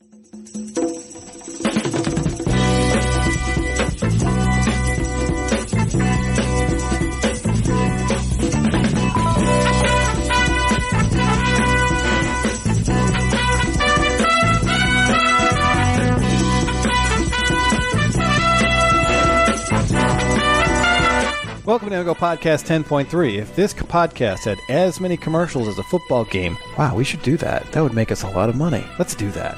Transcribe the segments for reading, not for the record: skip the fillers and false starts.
Welcome to Go Podcast 10.3. If this podcast had as many commercials as a football game, wow, we should do that. That would make us a lot of money. Let's do that.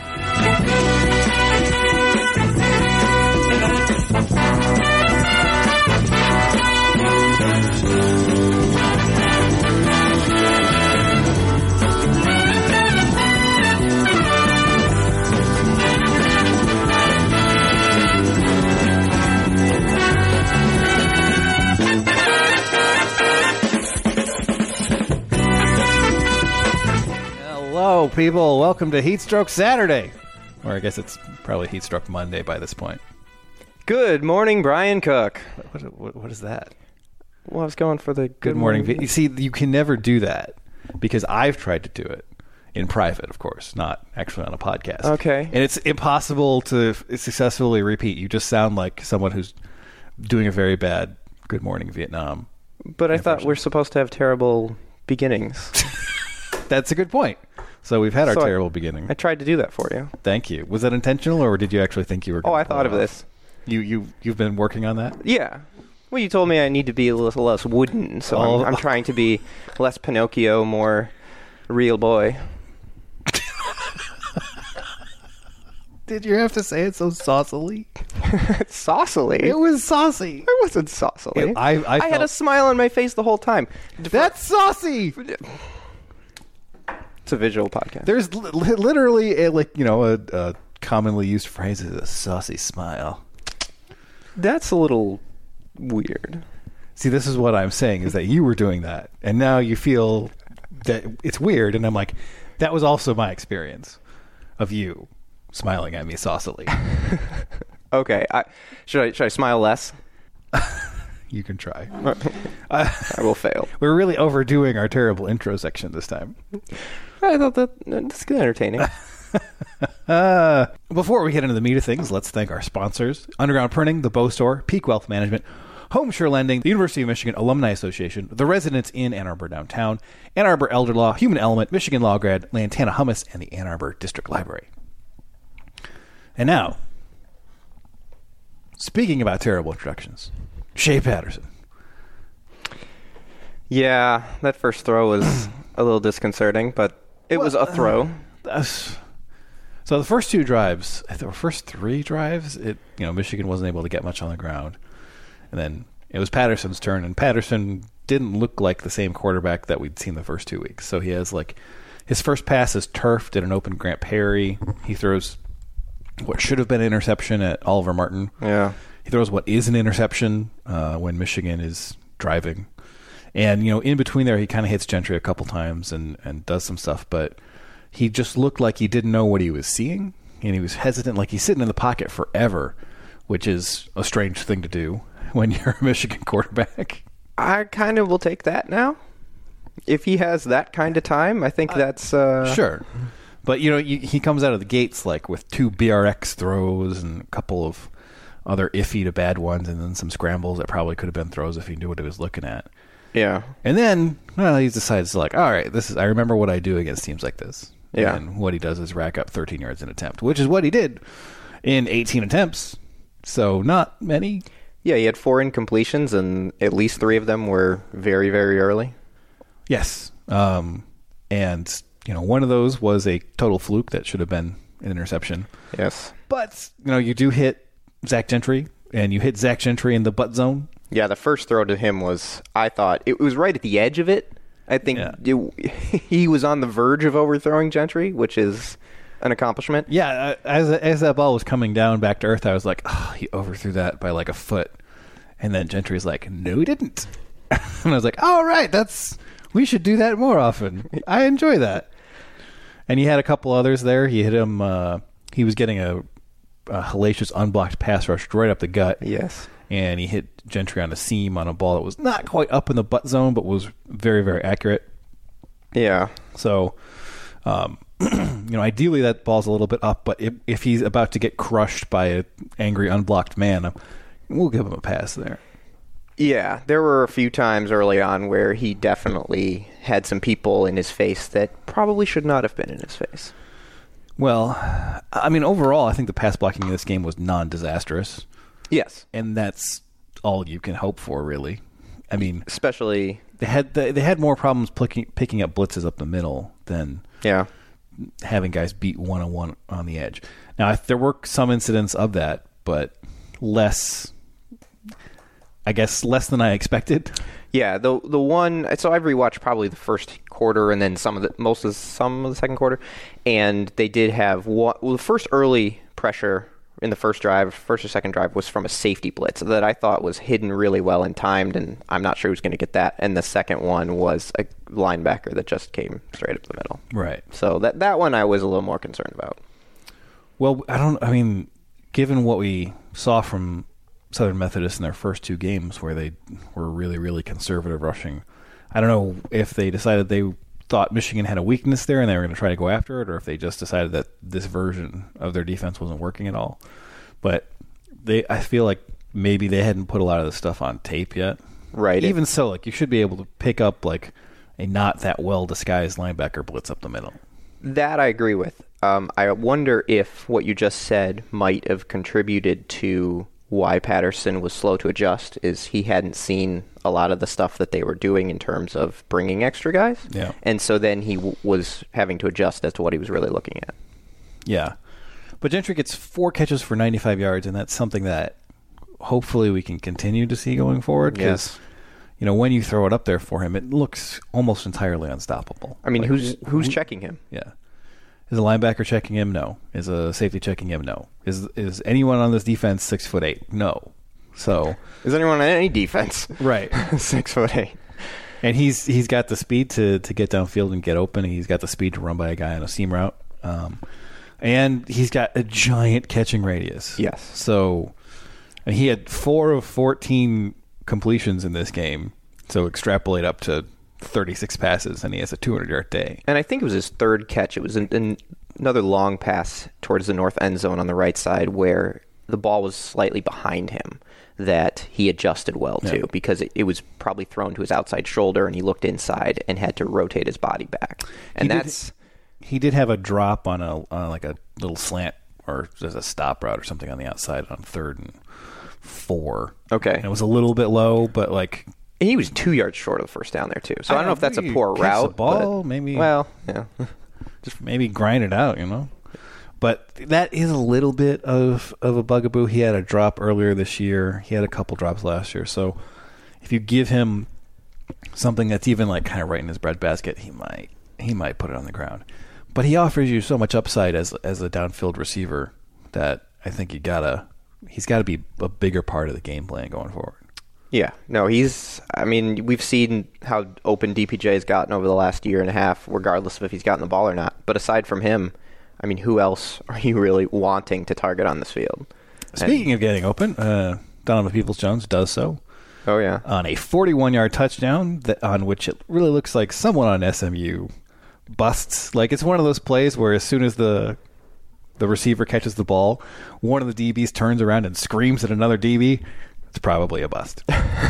Hello, people. Welcome to Heatstroke Saturday. Or I guess it's probably Heatstroke Monday by this point. Good morning, Brian Cook. What is that? Well, I was going for the good morning. You see, you can never do that because I've tried to do it in private, of course, not actually on a podcast. Okay. And it's impossible to successfully repeat. You just sound like someone who's doing a very bad Good Morning Vietnam. But I thought we're supposed to have terrible beginnings. That's a good point. So we've had our terrible beginning. I tried to do that for you. Thank you. Was that intentional, or did you actually think you were going I thought of this. You've been working on that? Yeah. Well, you told me I need to be a little less wooden, so I'm trying to be less Pinocchio, more real boy. Did you have to say it so saucily? Saucily? It was saucy. I wasn't saucily. I had a smile on my face the whole time. That's saucy! It's a visual podcast. There's literally a commonly used phrase is a saucy smile. That's a little weird. See, this is what I'm saying, is that you were doing that, and now you feel that it's weird, and I'm like, that was also my experience of you smiling at me saucily. Okay. Should I smile less? You can try. I will fail. We're really overdoing our terrible intro section this time. I thought that's good entertaining. Before we get into the meat of things, let's thank our sponsors: Underground Printing, The Bow Store, Peak Wealth Management, Homeshare Lending, the University of Michigan Alumni Association, the Residents Inn Ann Arbor Downtown, Ann Arbor Elder Law, Human Element, Michigan Law Grad, Lantana Hummus, and the Ann Arbor District Library. And now, speaking about terrible introductions, Shea Patterson. Yeah, that first throw was a little disconcerting, but it was a throw. So the first two drives, the first three drives, Michigan wasn't able to get much on the ground. And then it was Patterson's turn, and Patterson didn't look like the same quarterback that we'd seen the first 2 weeks. So he has his first pass is turfed at an open Grant Perry. He throws what should have been an interception at Oliver Martin. Yeah. He throws what is an interception when Michigan is driving. And, in between there, he kind of hits Gentry a couple times and does some stuff. But he just looked like he didn't know what he was seeing. And he was hesitant, like he's sitting in the pocket forever, which is a strange thing to do when you're a Michigan quarterback. I kind of will take that now. If he has that kind of time, I think that's... Sure. But, he comes out of the gates with 2 BRX throws and a couple of other iffy to bad ones, and then some scrambles that probably could have been throws if he knew what he was looking at. Yeah. And then, he decides all right, I remember what I do against teams like this. Yeah. And what he does is rack up 13 yards an attempt, which is what he did in 18 attempts. So not many. Yeah, he had 4 incompletions, and at least 3 of them were very, very early. Yes. And, one of those was a total fluke that should have been an interception. Yes. But, you do hit Zach Gentry, and you hit Zach Gentry in the butt zone. Yeah, the first throw to him was, I thought, it was right at the edge of it. I think he was on the verge of overthrowing Gentry, which is an accomplishment. Yeah, as that ball was coming down back to earth, I was like, he overthrew that by a foot. And then Gentry's like, no, he didn't. And I was like, all right, we should do that more often. I enjoy that. And he had a couple others there. He hit him, he was getting a hellacious unblocked pass rush right up the gut. Yes. And he hit Gentry on a seam on a ball that was not quite up in the butt zone, but was very, very accurate. Yeah. So ideally that ball's a little bit up, but if he's about to get crushed by an angry, unblocked man, we'll give him a pass there. Yeah, there were a few times early on where he definitely had some people in his face that probably should not have been in his face. Well, I mean, overall, I think the pass blocking in this game was non-disastrous. Yes. And that's all you can hope for, really. I mean, especially they had more problems picking up blitzes up the middle than having guys beat one-on-one on the edge. Now, there were some incidents of that, but less than I expected. Yeah, the one. So I've rewatched probably the first quarter and then some of the second quarter, and they did have the first early pressure in the first or second drive was from a safety blitz that I thought was hidden really well and timed, and I'm not sure who's going to get that. And the second one was a linebacker that just came straight up the middle. Right. So that one I was a little more concerned about. Well, given what we saw from Southern Methodist in their first two games where they were really, really conservative rushing, I don't know if they decided they thought Michigan had a weakness there and they were going to try to go after it, or if they just decided that this version of their defense wasn't working at all. But I feel like maybe they hadn't put a lot of this stuff on tape yet. Right. Even so, you should be able to pick up a not that well disguised linebacker blitz up the middle. That I agree with. I wonder if what you just said might have contributed to why Patterson was slow to adjust, is he hadn't seen a lot of the stuff that they were doing in terms of bringing extra guys. Yeah. And so then he was having to adjust as to what he was really looking at. Yeah. But Gentry gets 4 catches for 95 yards, and that's something that hopefully we can continue to see going forward. Because, when you throw it up there for him, it looks almost entirely unstoppable. I mean, who's checking him? Yeah. Is a linebacker checking him? No. Is a safety checking him? No. Is anyone on this defense 6'8"? No. So is anyone on any defense? Right. 6'8". And he's got the speed to get downfield and get open. He's got the speed to run by a guy on a seam route. And he's got a giant catching radius. Yes. So he had 4 of 14 completions in this game. So extrapolate up to 36 passes, and he has a 200-yard day. And I think it was his third catch. It was another long pass towards the north end zone on the right side where the ball was slightly behind him that he adjusted well to, because it was probably thrown to his outside shoulder, and he looked inside and had to rotate his body back. And he did have a drop on a little slant or just a stop route or something on the outside on 3rd and 4. Okay. And it was a little bit low, but he was 2 yards short of the first down there too. So I don't know if that's a poor route. The ball, maybe. Well, yeah. Just maybe grind it out, But that is a little bit of a bugaboo. He had a drop earlier this year. He had a couple drops last year. So if you give him something that's even kind of right in his breadbasket, he might put it on the ground. But he offers you so much upside as a downfield receiver that I think he's got to be a bigger part of the game plan going forward. Yeah, no, we've seen how open DPJ has gotten over the last year and a half, regardless of if he's gotten the ball or not. But aside from him, who else are you really wanting to target on this field? Speaking of getting open, Donovan Peoples-Jones does so. Oh, yeah. On a 41-yard touchdown on which it really looks like someone on SMU busts. It's one of those plays where as soon as the receiver catches the ball, one of the DBs turns around and screams at another DB. It's probably a bust.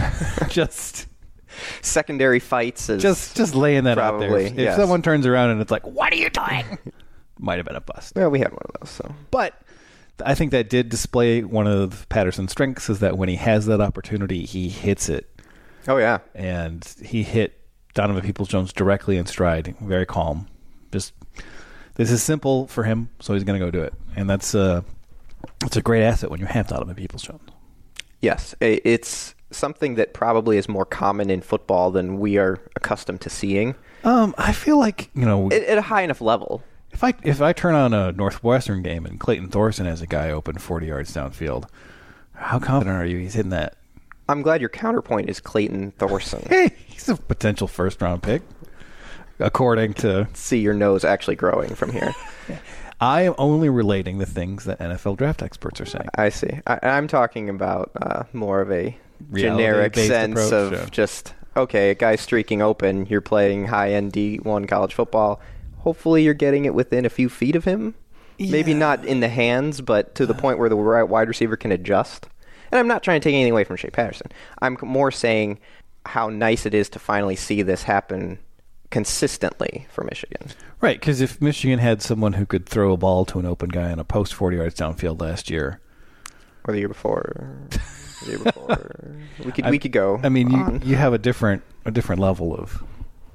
Just secondary fights is just laying that out there. If yes. someone turns around and it's like, "What are you doing?" Might have been a bust. Well, we had one of those. So, but I think that did display one of Patterson's strengths, is that when he has that opportunity, he hits it. Oh yeah, and he hit Donovan Peoples-Jones directly in stride, very calm. Just this is simple for him, so he's going to go do it, and it's a great asset when you have Donovan Peoples-Jones. Yes, it's something that probably is more common in football than we are accustomed to seeing. I feel like at a high enough level. If I turn on a Northwestern game and Clayton Thorson has a guy open 40 yards downfield, how confident are you he's hitting that? I'm glad your counterpoint is Clayton Thorson. Hey, he's a potential first-round pick, according to... See your nose actually growing from here. I am only relating the things that NFL draft experts are saying. I see. I'm talking about more of a generic sense of just, okay, a guy's streaking open, you're playing high-end D1 college football, hopefully you're getting it within a few feet of him. Maybe not in the hands, but to the point where the wide receiver can adjust. And I'm not trying to take anything away from Shea Patterson. I'm more saying how nice it is to finally see this happen consistently for Michigan. Right, because if Michigan had someone who could throw a ball to an open guy on a post 40 yards downfield last year, or the year before, we could go. I mean, you have a different level of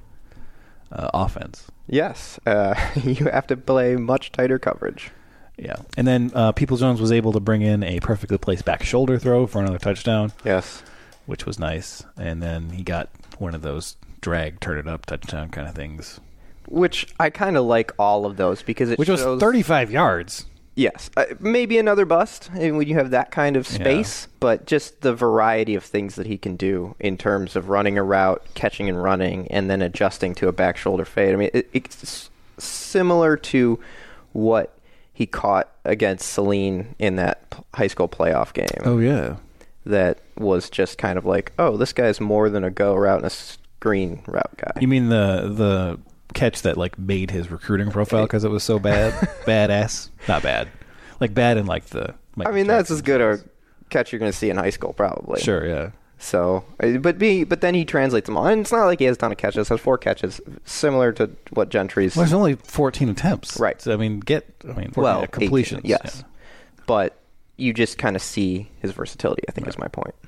offense. Yes, you have to play much tighter coverage. Yeah, and then Peoples-Jones was able to bring in a perfectly placed back shoulder throw for another touchdown. Yes, which was nice. And then he got one of those drag, turn it up touchdown kind of things. Which I kind of like all of those because it shows... was 35 yards. Yes. Maybe another bust when you have that kind of space, but just the variety of things that he can do in terms of running a route, catching and running, and then adjusting to a back shoulder fade. I mean, it's similar to what he caught against Saline in that high school playoff game. Oh, yeah. That was just kind of like, oh, this guy's more than a go route and a screen route guy. You mean the catch that like made his recruiting profile because it was so bad? Badass? Not bad. Like bad in like the... I mean, that's as good a catch you're going to see in high school, probably. Sure, yeah. So, but then he translates them all. And it's not like he has a ton of catches. He has 4 catches, similar to what Gentry's... Well, there's only 14 attempts. Right. So, 14 completions. 18, yes. Yeah. But you just kind of see his versatility, I think is my point.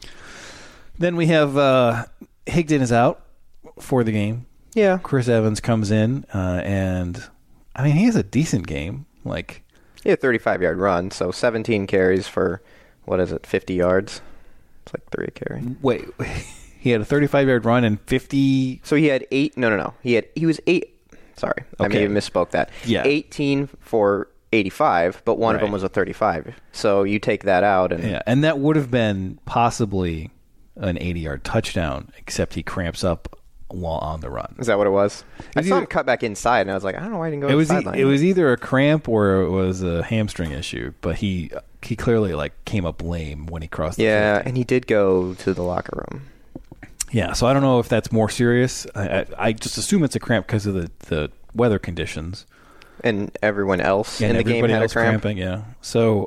Then we have Higdon is out for the game. Yeah. Chris Evans comes in, and, I mean, he has a decent game. Like... He had a 35-yard run, so 17 carries for, 50 yards? It's like 3 a carry. Wait, he had a 35-yard run and 50... So he had 8... No. He was 8... Sorry, I may have misspoke that. Yeah. 18 for 85, but one of them was a 35. So you take that out. And that would have been possibly an 80-yard touchdown, except he cramps up while on the run. Is that what it was? I saw him cut back inside, and I was like, I don't know why he didn't go to the sideline. It was either a cramp or it was a hamstring issue, but he clearly like came up lame when he crossed the field. And he did go to the locker room. Yeah, so I don't know if that's more serious. I just assume it's a cramp because of the weather conditions. And everyone else in the game had a cramp. Cramping, yeah. So,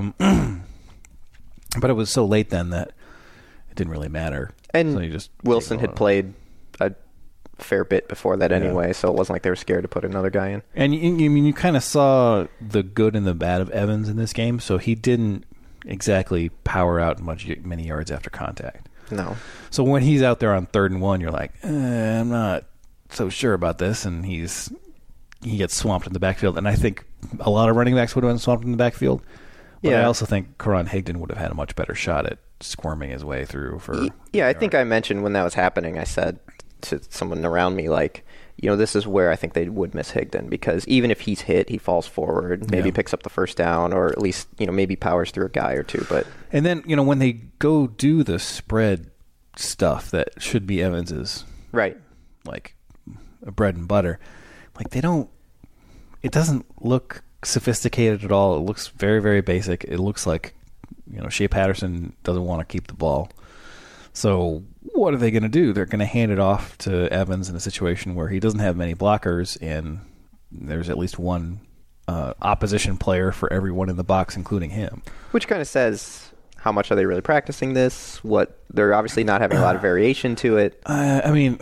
but it was so late then that it didn't really matter. And so Wilson had played a fair bit before that anyway, so it wasn't like they were scared to put another guy in. And you kind of saw the good and the bad of Evans in this game, so he didn't exactly power out many yards after contact. No. So when he's out there on 3rd and 1, you're like, I'm not so sure about this, and he gets swamped in the backfield. And I think a lot of running backs would have been swamped in the backfield. But I also think Karan Higdon would have had a much better shot at squirming his way through for... Yeah, I think I mentioned when that was happening, I said to someone around me, like, this is where I think they would miss Higdon, because even if he's hit, he falls forward, maybe picks up the first down, or at least, maybe powers through a guy or two. But and then, when they go do the spread stuff that should be Evans's, right, like bread and butter, like it doesn't look sophisticated at all. It looks very, very basic. It looks like, Shea Patterson doesn't want to keep the ball. So what are they going to do? They're going to hand it off to Evans in a situation where he doesn't have many blockers, and there's at least one opposition player for everyone in the box, including him. Which kind of says, how much are they really practicing this? What they're obviously not having a lot of variation to it. I mean,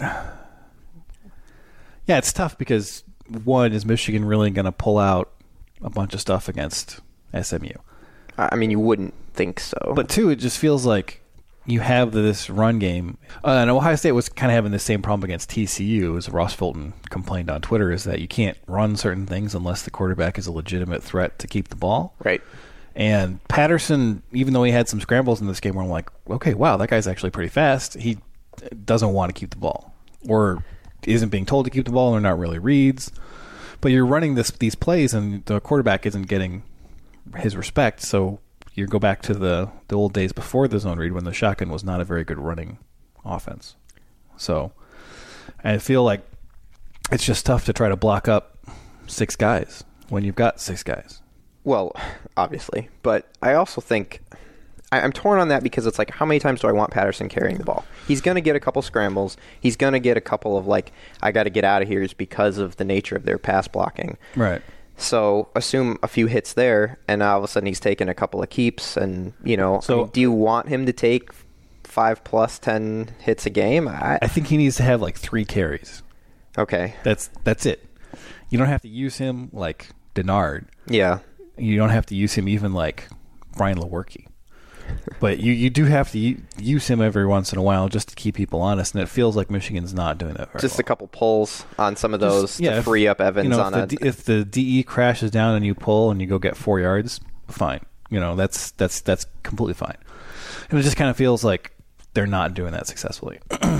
yeah, it's tough because, one, is Michigan really going to pull out a bunch of stuff against SMU? I mean, you wouldn't think so. But two, it just feels like you have this run game. And Ohio State was kind of having the same problem against TCU, as Ross Fulton complained on Twitter, is that you can't run certain things unless the quarterback is a legitimate threat to keep the ball. Right. And Patterson, even though he had some scrambles in this game where I'm like, okay, wow, that guy's actually pretty fast, he doesn't want to keep the ball. Or isn't being told to keep the ball, or not really reads. But you're running these plays, and the quarterback isn't getting his respect, so you go back to the old days before the zone read when the shotgun was not a very good running offense. So I feel like it's just tough to try to block up 6 guys when you've got 6 guys. Well, obviously. But I also think I'm torn on that because it's like, how many times do I want Patterson carrying the ball? He's going to get a couple scrambles. He's going to get a couple of like, I got to get out of here is because of the nature of their pass blocking. Right. So assume a few hits there, and all of a sudden he's taking a couple of keeps, and So do you want him to take 5 + 10 hits a game? I think he needs to have like 3 carries. Okay. That's it. You don't have to use him like Denard. Yeah. You don't have to use him even like Brian Lewerke. But you do have to use him every once in a while just to keep people honest, and it feels like Michigan's not doing that very Just well. a couple pulls on some of those to free up Evans if the DE crashes down and you pull and you go get 4 yards, fine. That's completely fine. And it just kind of feels like they're not doing that successfully.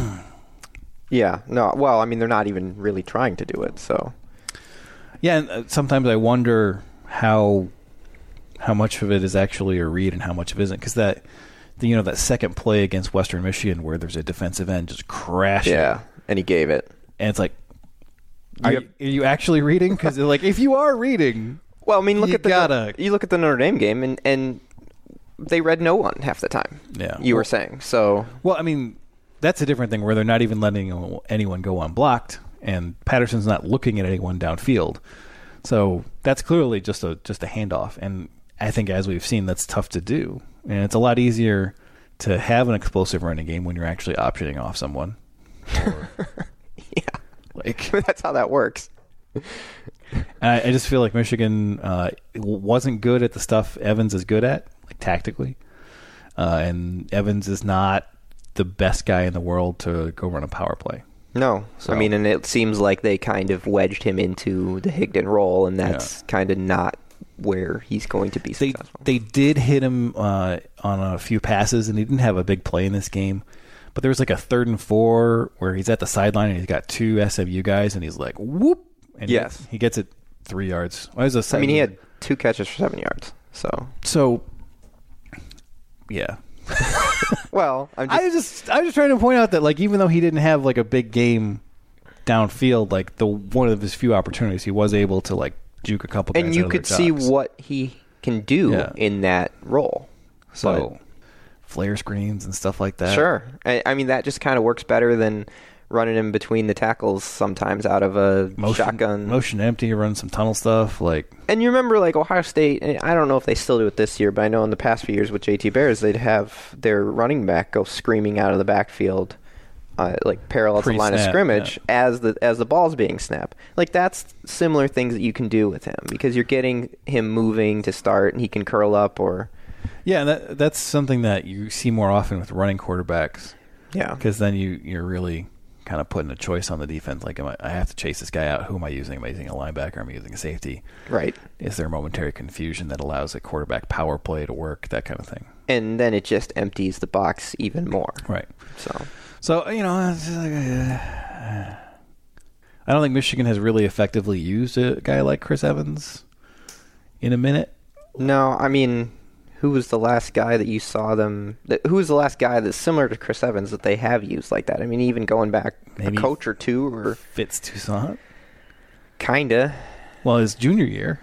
Yeah. No. Well, I mean, they're not even really trying to do it. So. Yeah, and sometimes I wonder how much of it is actually a read and how much of it isn't, because that second play against Western Michigan where there's a defensive end just crashing. Yeah, and he gave it. And it's like, are you actually reading? Because like, if you are reading, well, I mean, you look at the Notre Dame game, and they read no one half the time. Yeah, you were saying so. Well, I mean, that's a different thing where they're not even letting anyone go unblocked, and Patterson's not looking at anyone downfield. So that's clearly just a handoff, and I think, as we've seen, that's tough to do. And it's a lot easier to have an explosive running game when you're actually optioning off someone. Yeah. Like, that's how that works. I just feel like Michigan wasn't good at the stuff Evans is good at, like tactically. And Evans is not the best guy in the world to go run a power play. No. So, I mean, and it seems like they kind of wedged him into the Higdon role, and that's kind of not where he's going to be successful. They did hit him on a few passes, and he didn't have a big play in this game. But there was like a 3rd and 4 where he's at the sideline and he's got 2 SMU guys, and he's like, whoop. And yes. He gets it 3 yards. Well, I mean, he had 2 catches for 7 yards. So, yeah. Well, I was just trying to point out that, like, even though he didn't have like a big game downfield, like one of his few opportunities, he was able to like juke a couple guys. And you could see what he can do in that role. So, flare screens and stuff like that. Sure. I mean, that just kind of works better than running him between the tackles sometimes out of a shotgun. Motion empty, run some tunnel stuff. And you remember, like, Ohio State, and I don't know if they still do it this year, but I know in the past few years with JT Bears, they'd have their running back go screaming out of the backfield, like parallel to the line of scrimmage as the ball's being snapped. Like, that's similar things that you can do with him because you're getting him moving to start, and he can curl up or... Yeah, that's something that you see more often with running quarterbacks. Yeah. Because then you're really kind of putting a choice on the defense. Like, I have to chase this guy out. Who am I using? Am I using a linebacker? Am I using a safety? Right. Is there momentary confusion that allows a quarterback power play to work? That kind of thing. And then it just empties the box even more. Right. So it's just like, I don't think Michigan has really effectively used a guy like Chris Evans in a minute. No, I mean... Who was the last guy that you saw them... Who was the last guy that's similar to Chris Evans that they have used like that? I mean, even going back maybe a coach or two or... Fitz Toussaint? Kinda. Well, his junior year.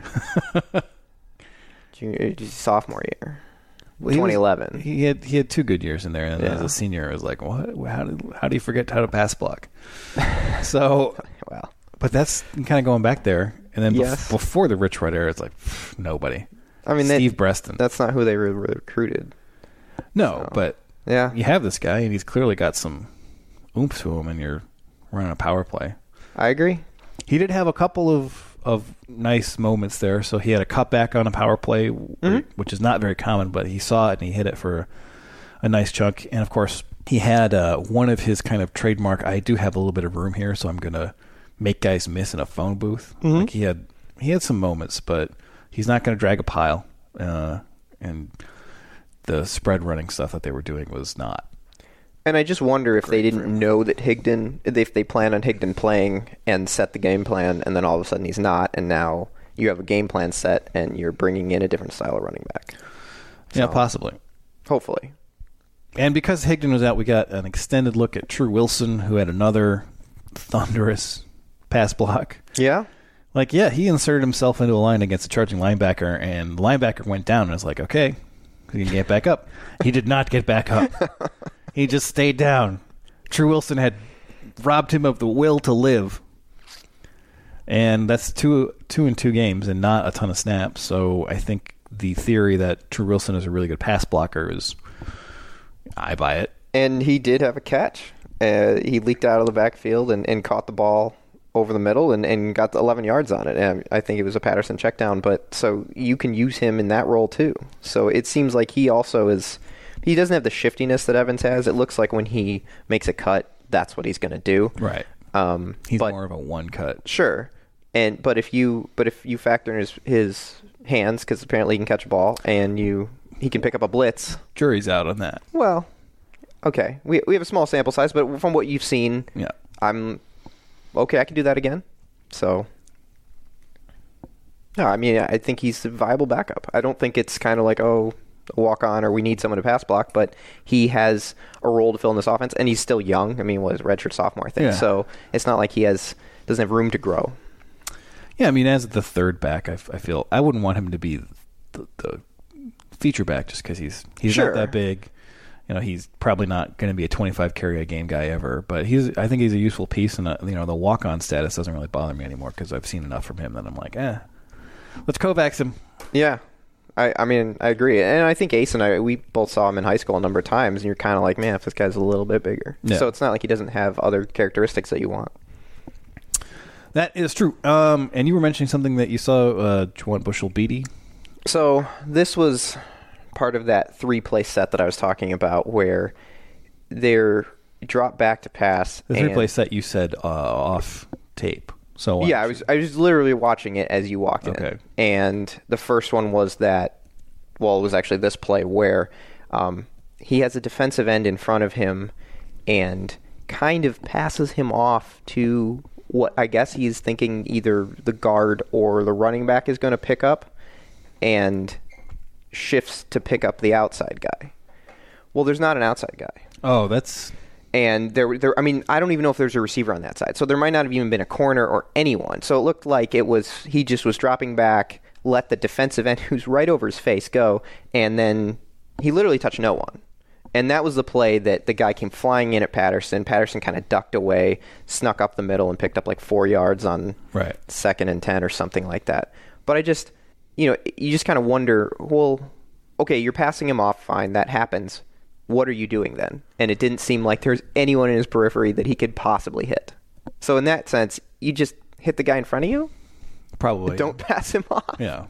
Sophomore year. 2011. He had 2 good years in there, and as a senior, it was like, what? How do you forget how to pass block? So... Well. But that's kind of going back there. And then before the Rich Rod era, it's like, nobody. I mean, Steve Breston. That's not who they recruited. No, but yeah, you have this guy, and he's clearly got some oomph to him, and you're running a power play. I agree. He did have a couple of nice moments there. So he had a cutback on a power play, which is not very common, but he saw it, and he hit it for a nice chunk. And, of course, he had one of his kind of trademark, I do have a little bit of room here, so I'm going to make guys miss in a phone booth. Like he had some moments, but... He's not going to drag a pile, and the spread running stuff that they were doing was not. And I just wonder if they didn't know that if they plan on Higdon playing and set the game plan, and then all of a sudden he's not, and now you have a game plan set, and you're bringing in a different style of running back. Yeah, possibly. Hopefully. And because Higdon was out, we got an extended look at True Wilson, who had another thunderous pass block. Yeah. He inserted himself into a line against a charging linebacker, and the linebacker went down, and it's like, okay, He can get back up. He did not get back up. He just stayed down. True Wilson had robbed him of the will to live. And that's two in 2 games and not a ton of snaps. So I think the theory that True Wilson is a really good pass blocker is, I buy it. And he did have a catch. He leaked out of the backfield and caught the ball over the middle and got 11 yards on it. And I think it was a Patterson check down. But so you can use him in that role too. So it seems like he also is, he doesn't have the shiftiness that Evans has. It looks like when he makes a cut, that's what he's going to do. Right. He's more of a one cut. Sure. But if you factor in his hands, because apparently he can catch a ball and he can pick up a blitz. Jury's out on that. Well, okay. We have a small sample size, but from what you've seen, yeah, I'm okay. I can do that again. So, no, I mean, I think he's a viable backup. I don't think it's kind of like, a walk on or we need someone to pass block, but he has a role to fill in this offense, and he's still young. I mean, what is redshirt sophomore thing? Yeah. So it's not like he doesn't have room to grow. Yeah, I mean, as the third back, I feel I wouldn't want him to be the feature back just because he's sure. not that big. He's probably not going to be a 25 carry a game guy ever, but I think he's a useful piece, and the walk on status doesn't really bother me anymore because I've seen enough from him that I'm like, let's Kovacs him. Yeah, I mean, I agree, and I think Ace and I, we both saw him in high school a number of times, and you're kind of like, man, if this guy's a little bit bigger. Yeah. So it's not like he doesn't have other characteristics that you want. That is true. And you were mentioning something that you saw, Juwan Bushell-Beatty. So this was part of that 3-play set that I was talking about where they're drop back to pass. The 3-play set you said off tape. So yeah, I was literally watching it as you walked in. And the first one was it was actually this play where he has a defensive end in front of him and kind of passes him off to what I guess he's thinking either the guard or the running back is going to pick up, and shifts to pick up the outside guy. Well, there's not an outside guy. Oh, that's... And I mean, I don't even know if there's a receiver on that side. So there might not have even been a corner or anyone. So it looked like he just was dropping back, let the defensive end who's right over his face go, and then he literally touched no one. And that was the play that the guy came flying in at Patterson. Patterson kind of ducked away, snuck up the middle, and picked up like 4 yards on 2nd and 10 or something like that. But I just, you just kind of wonder, well, okay, you're passing him off, fine, that happens. What are you doing then? And it didn't seem like there's anyone in his periphery that he could possibly hit. So in that sense, you just hit the guy in front of you? Probably. Don't pass him off. Yeah.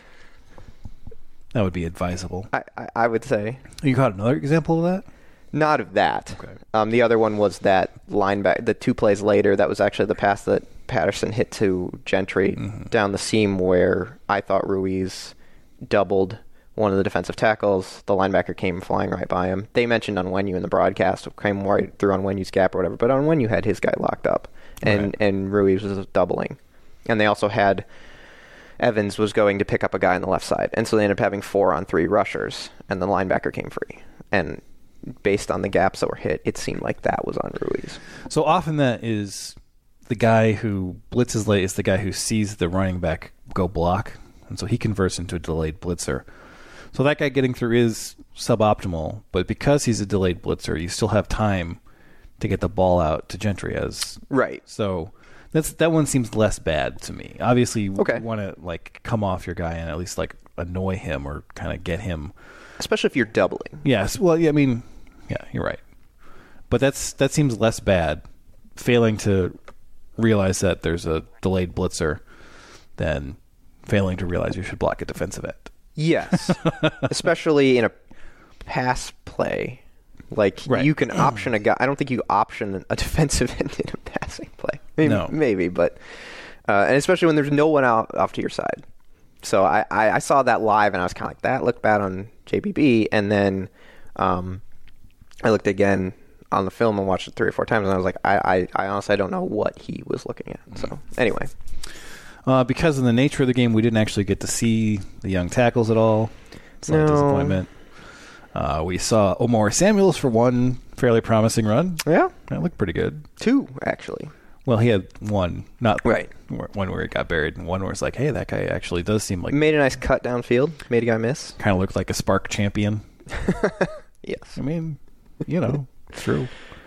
That would be advisable. I would say. You got another example of that? Not of that. Okay. The other one was that linebacker, the 2 plays later, that was actually the pass that Patterson hit to Gentry down the seam where I thought Ruiz doubled one of the defensive tackles. The linebacker came flying right by him. They mentioned Onwenu in the broadcast, came right through Onwenu's gap or whatever, but Onwenu had his guy locked up, and Ruiz was doubling. And they also had... Evans was going to pick up a guy on the left side, and so they ended up having 4-on-3 rushers, and the linebacker came free. And based on the gaps that were hit, it seemed like that was on Ruiz. So often that is the guy who blitzes late is the guy who sees the running back go block, and so he converts into a delayed blitzer. So that guy getting through is suboptimal, but because he's a delayed blitzer, you still have time to get the ball out to Gentry as right. So that one seems less bad to me. Obviously, you want to come off your guy and at least annoy him or kind of get him, especially if you're doubling. Yes, well, I mean, yeah, you're right, but that seems less bad. Failing to realize that there's a delayed blitzer than failing to realize you should block a defensive end. Yes, especially in a pass play. You can option a guy. I don't think you option a defensive end in a passing play. Maybe, but and especially when there's no one off to your side. So I saw that live, and I was kind of like, that looked bad on JBB. And then I looked again on the film and watched it 3 or 4 times, and I was like, I honestly don't know what he was looking at. So anyway. Because of the nature of the game, we didn't actually get to see the young tackles at all. It's a disappointment. We saw Omar Samuels for one fairly promising run. Yeah. That looked pretty good. 2, actually. Well, he had one, not Right. one where he got buried, and one where it's like, hey, that guy actually does seem like Made a nice cut downfield. Made a guy miss. kind of looked like a Spark champion. Yes. I mean, true.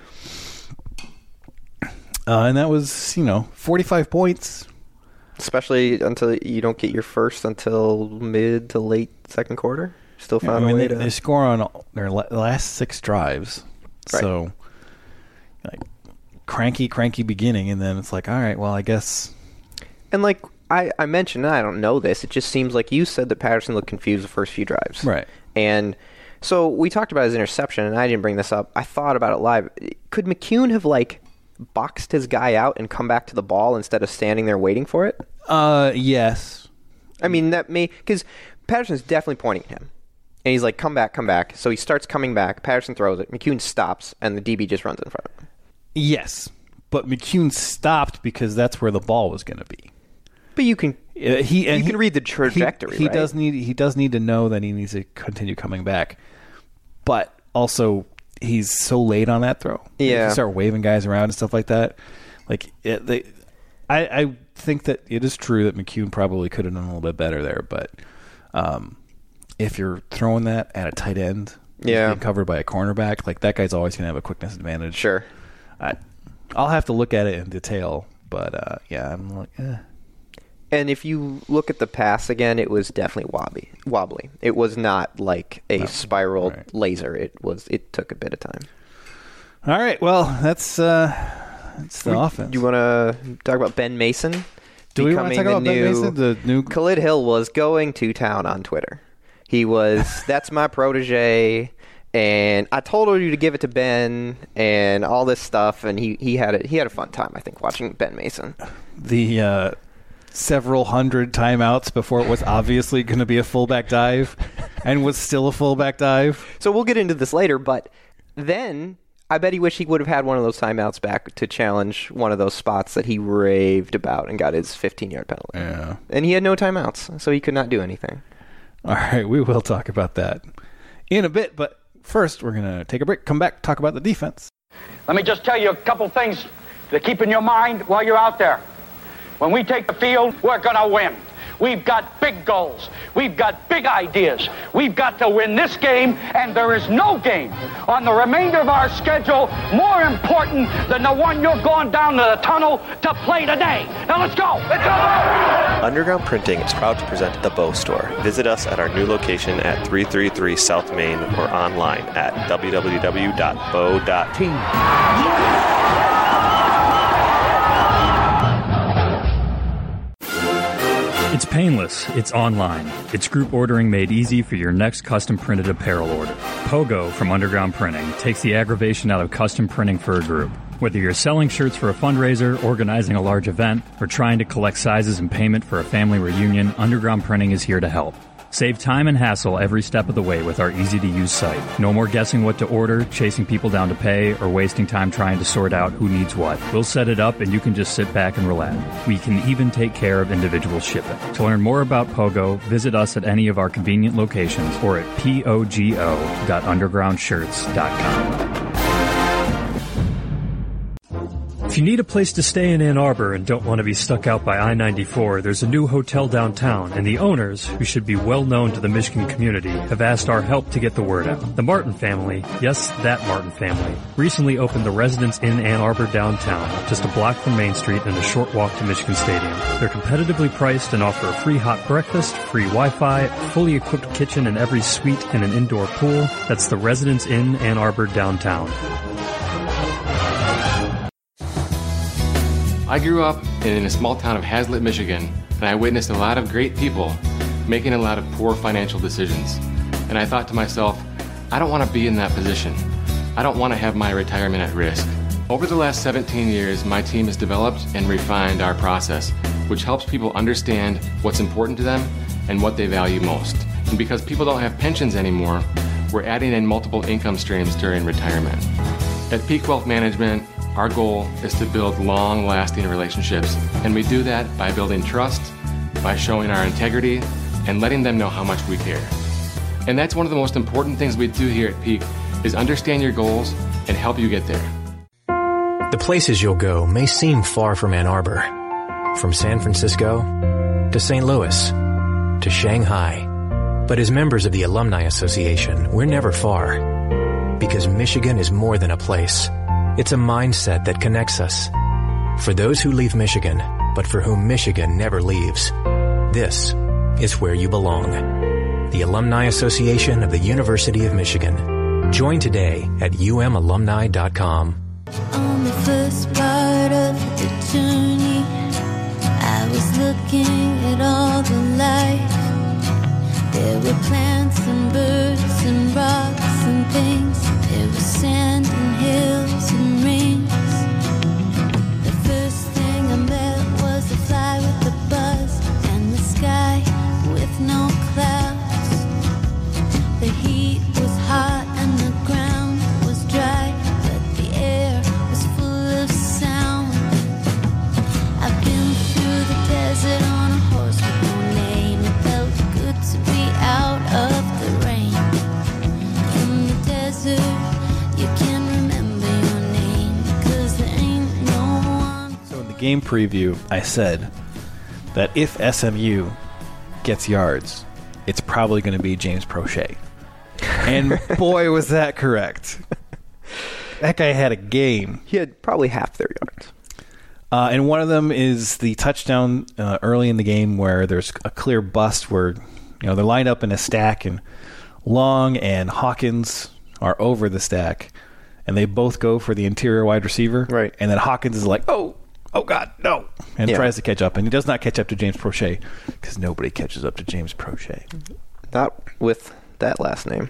And that was 45 points. Especially until you don't get your first until mid to late second quarter. Still found a way to... They score on their last 6 drives. Right. So, like, cranky beginning, and then it's like, all right, well, I guess... And like I mentioned, I don't know this, it just seems like you said that Patterson looked confused the first few drives. Right. And so we talked about his interception, and I didn't bring this up. I thought about it live. Could McCune have, like, boxed his guy out and come back to the ball instead of standing there waiting for it? Yes. I mean, that may... Because Patterson's definitely pointing at him. And he's like, come back. So he starts coming back. Patterson throws it. McCune stops, and the DB just runs in front of him. Yes. But McCune stopped because that's where the ball was going to be. But you can... He can read the trajectory, he right? does need to know that he needs to continue coming back. But also, he's so late on that throw. Yeah. You start waving guys around and stuff like that. Like, I think that it is true that McCune probably could have done a little bit better there. But if you're throwing that at a tight end, being covered by a cornerback, like, that guy's always going to have a quickness advantage. Sure. I'll have to look at it in detail. But, I'm like, And if you look at the pass again, it was definitely wobbly. It was not like a spiraled laser. It took a bit of time. All right. Well, that's the offense. Do you want to talk about Ben Mason? Do we want to talk about Ben Mason? The new Khalid Hill was going to town on Twitter. He was, that's my protege, and I told you to give it to Ben, and all this stuff, and he had a fun time, I think, watching Ben Mason. The several hundred timeouts before it was obviously going to be a fullback dive and was still a fullback dive. So we'll get into this later, but then I bet he wished he would have had one of those timeouts back to challenge one of those spots that he raved about and got his 15-yard penalty. Yeah. And he had no timeouts, so he could not do anything. All right, we will talk about that in a bit, but first we're going to take a break, come back, talk about the defense. Let me just tell you a couple things to keep in your mind while you're out there. When we take the field, we're going to win. We've got big goals. We've got big ideas. We've got to win this game, and there is no game on the remainder of our schedule more important than the one you're going down to the tunnel to play today. Now let's go. Let's go. Underground Printing is proud to present The Bow Store. Visit us at our new location at 333 South Main or online at www.bow.team. It's painless, it's online, it's group ordering made easy for your next custom printed apparel order. Pogo from Underground Printing takes the aggravation out of custom printing for a group. Whether you're selling shirts for a fundraiser, organizing a large event, or trying to collect sizes and payment for a family reunion, Underground Printing is here to help. Save time and hassle every step of the way with our easy-to-use site. No more guessing what to order, chasing people down to pay, or wasting time trying to sort out who needs what. We'll set it up and you can just sit back and relax. We can even take care of individual shipping. To learn more about Pogo, visit us at any of our convenient locations or at pogo.undergroundshirts.com. If you need a place to stay in Ann Arbor and don't want to be stuck out by I-94, there's a new hotel downtown, and the owners, who should be well known to the Michigan community, have asked our help to get the word out. The Martin family, yes, that Martin family, recently opened the Residence Inn Ann Arbor downtown, just a block from Main Street and a short walk to Michigan Stadium. They're competitively priced and offer a free hot breakfast, free Wi-Fi, fully equipped kitchen in every suite, and an indoor pool. That's the Residence Inn Ann Arbor downtown. I grew up in a small town of Hazlitt, Michigan, and I witnessed a lot of great people making a lot of poor financial decisions. And I thought to myself, I don't want to be in that position. I don't want to have my retirement at risk. Over the last 17 years, my team has developed and refined our process, which helps people understand what's important to them and what they value most. And because people don't have pensions anymore, we're adding in multiple income streams during retirement. At Peak Wealth Management, our goal is to build long-lasting relationships, and we do that by building trust, by showing our integrity, and letting them know how much we care. And that's one of the most important things we do here at Peak, is understand your goals and help you get there. The places you'll go may seem far from Ann Arbor. From San Francisco to St. Louis to Shanghai. But as members of the Alumni Association, we're never far. Because Michigan is more than a place. It's a mindset that connects us. For those who leave Michigan, but for whom Michigan never leaves, this is where you belong. The Alumni Association of the University of Michigan. Join today at umalumni.com. On the first part of the journey, I was looking at all the life. There were plants and birds and rocks and things. There was sand and hills and rings. The first thing I met was a fly with a buzz and the sky with no clouds. The heat was hot and the ground was dry, but the air was full of sound. I've been through the desert on a horse with no name. It felt good to be out of the rain. In the desert, you can't remember your name, 'cause there ain't no one. So in the game preview, I said that if SMU gets yards, it's probably going to be James Prochet. And boy, was that correct. That guy had a game. He had probably half their yards. And one of them is the touchdown early in the game where there's a clear bust where they're lined up in a stack and Long and Hawkins are over the stack and they both go for the interior wide receiver. Right. And then Hawkins is like, oh God, no. And tries to catch up. And he does not catch up to James Prochet because nobody catches up to James Prochet. Not with that last name.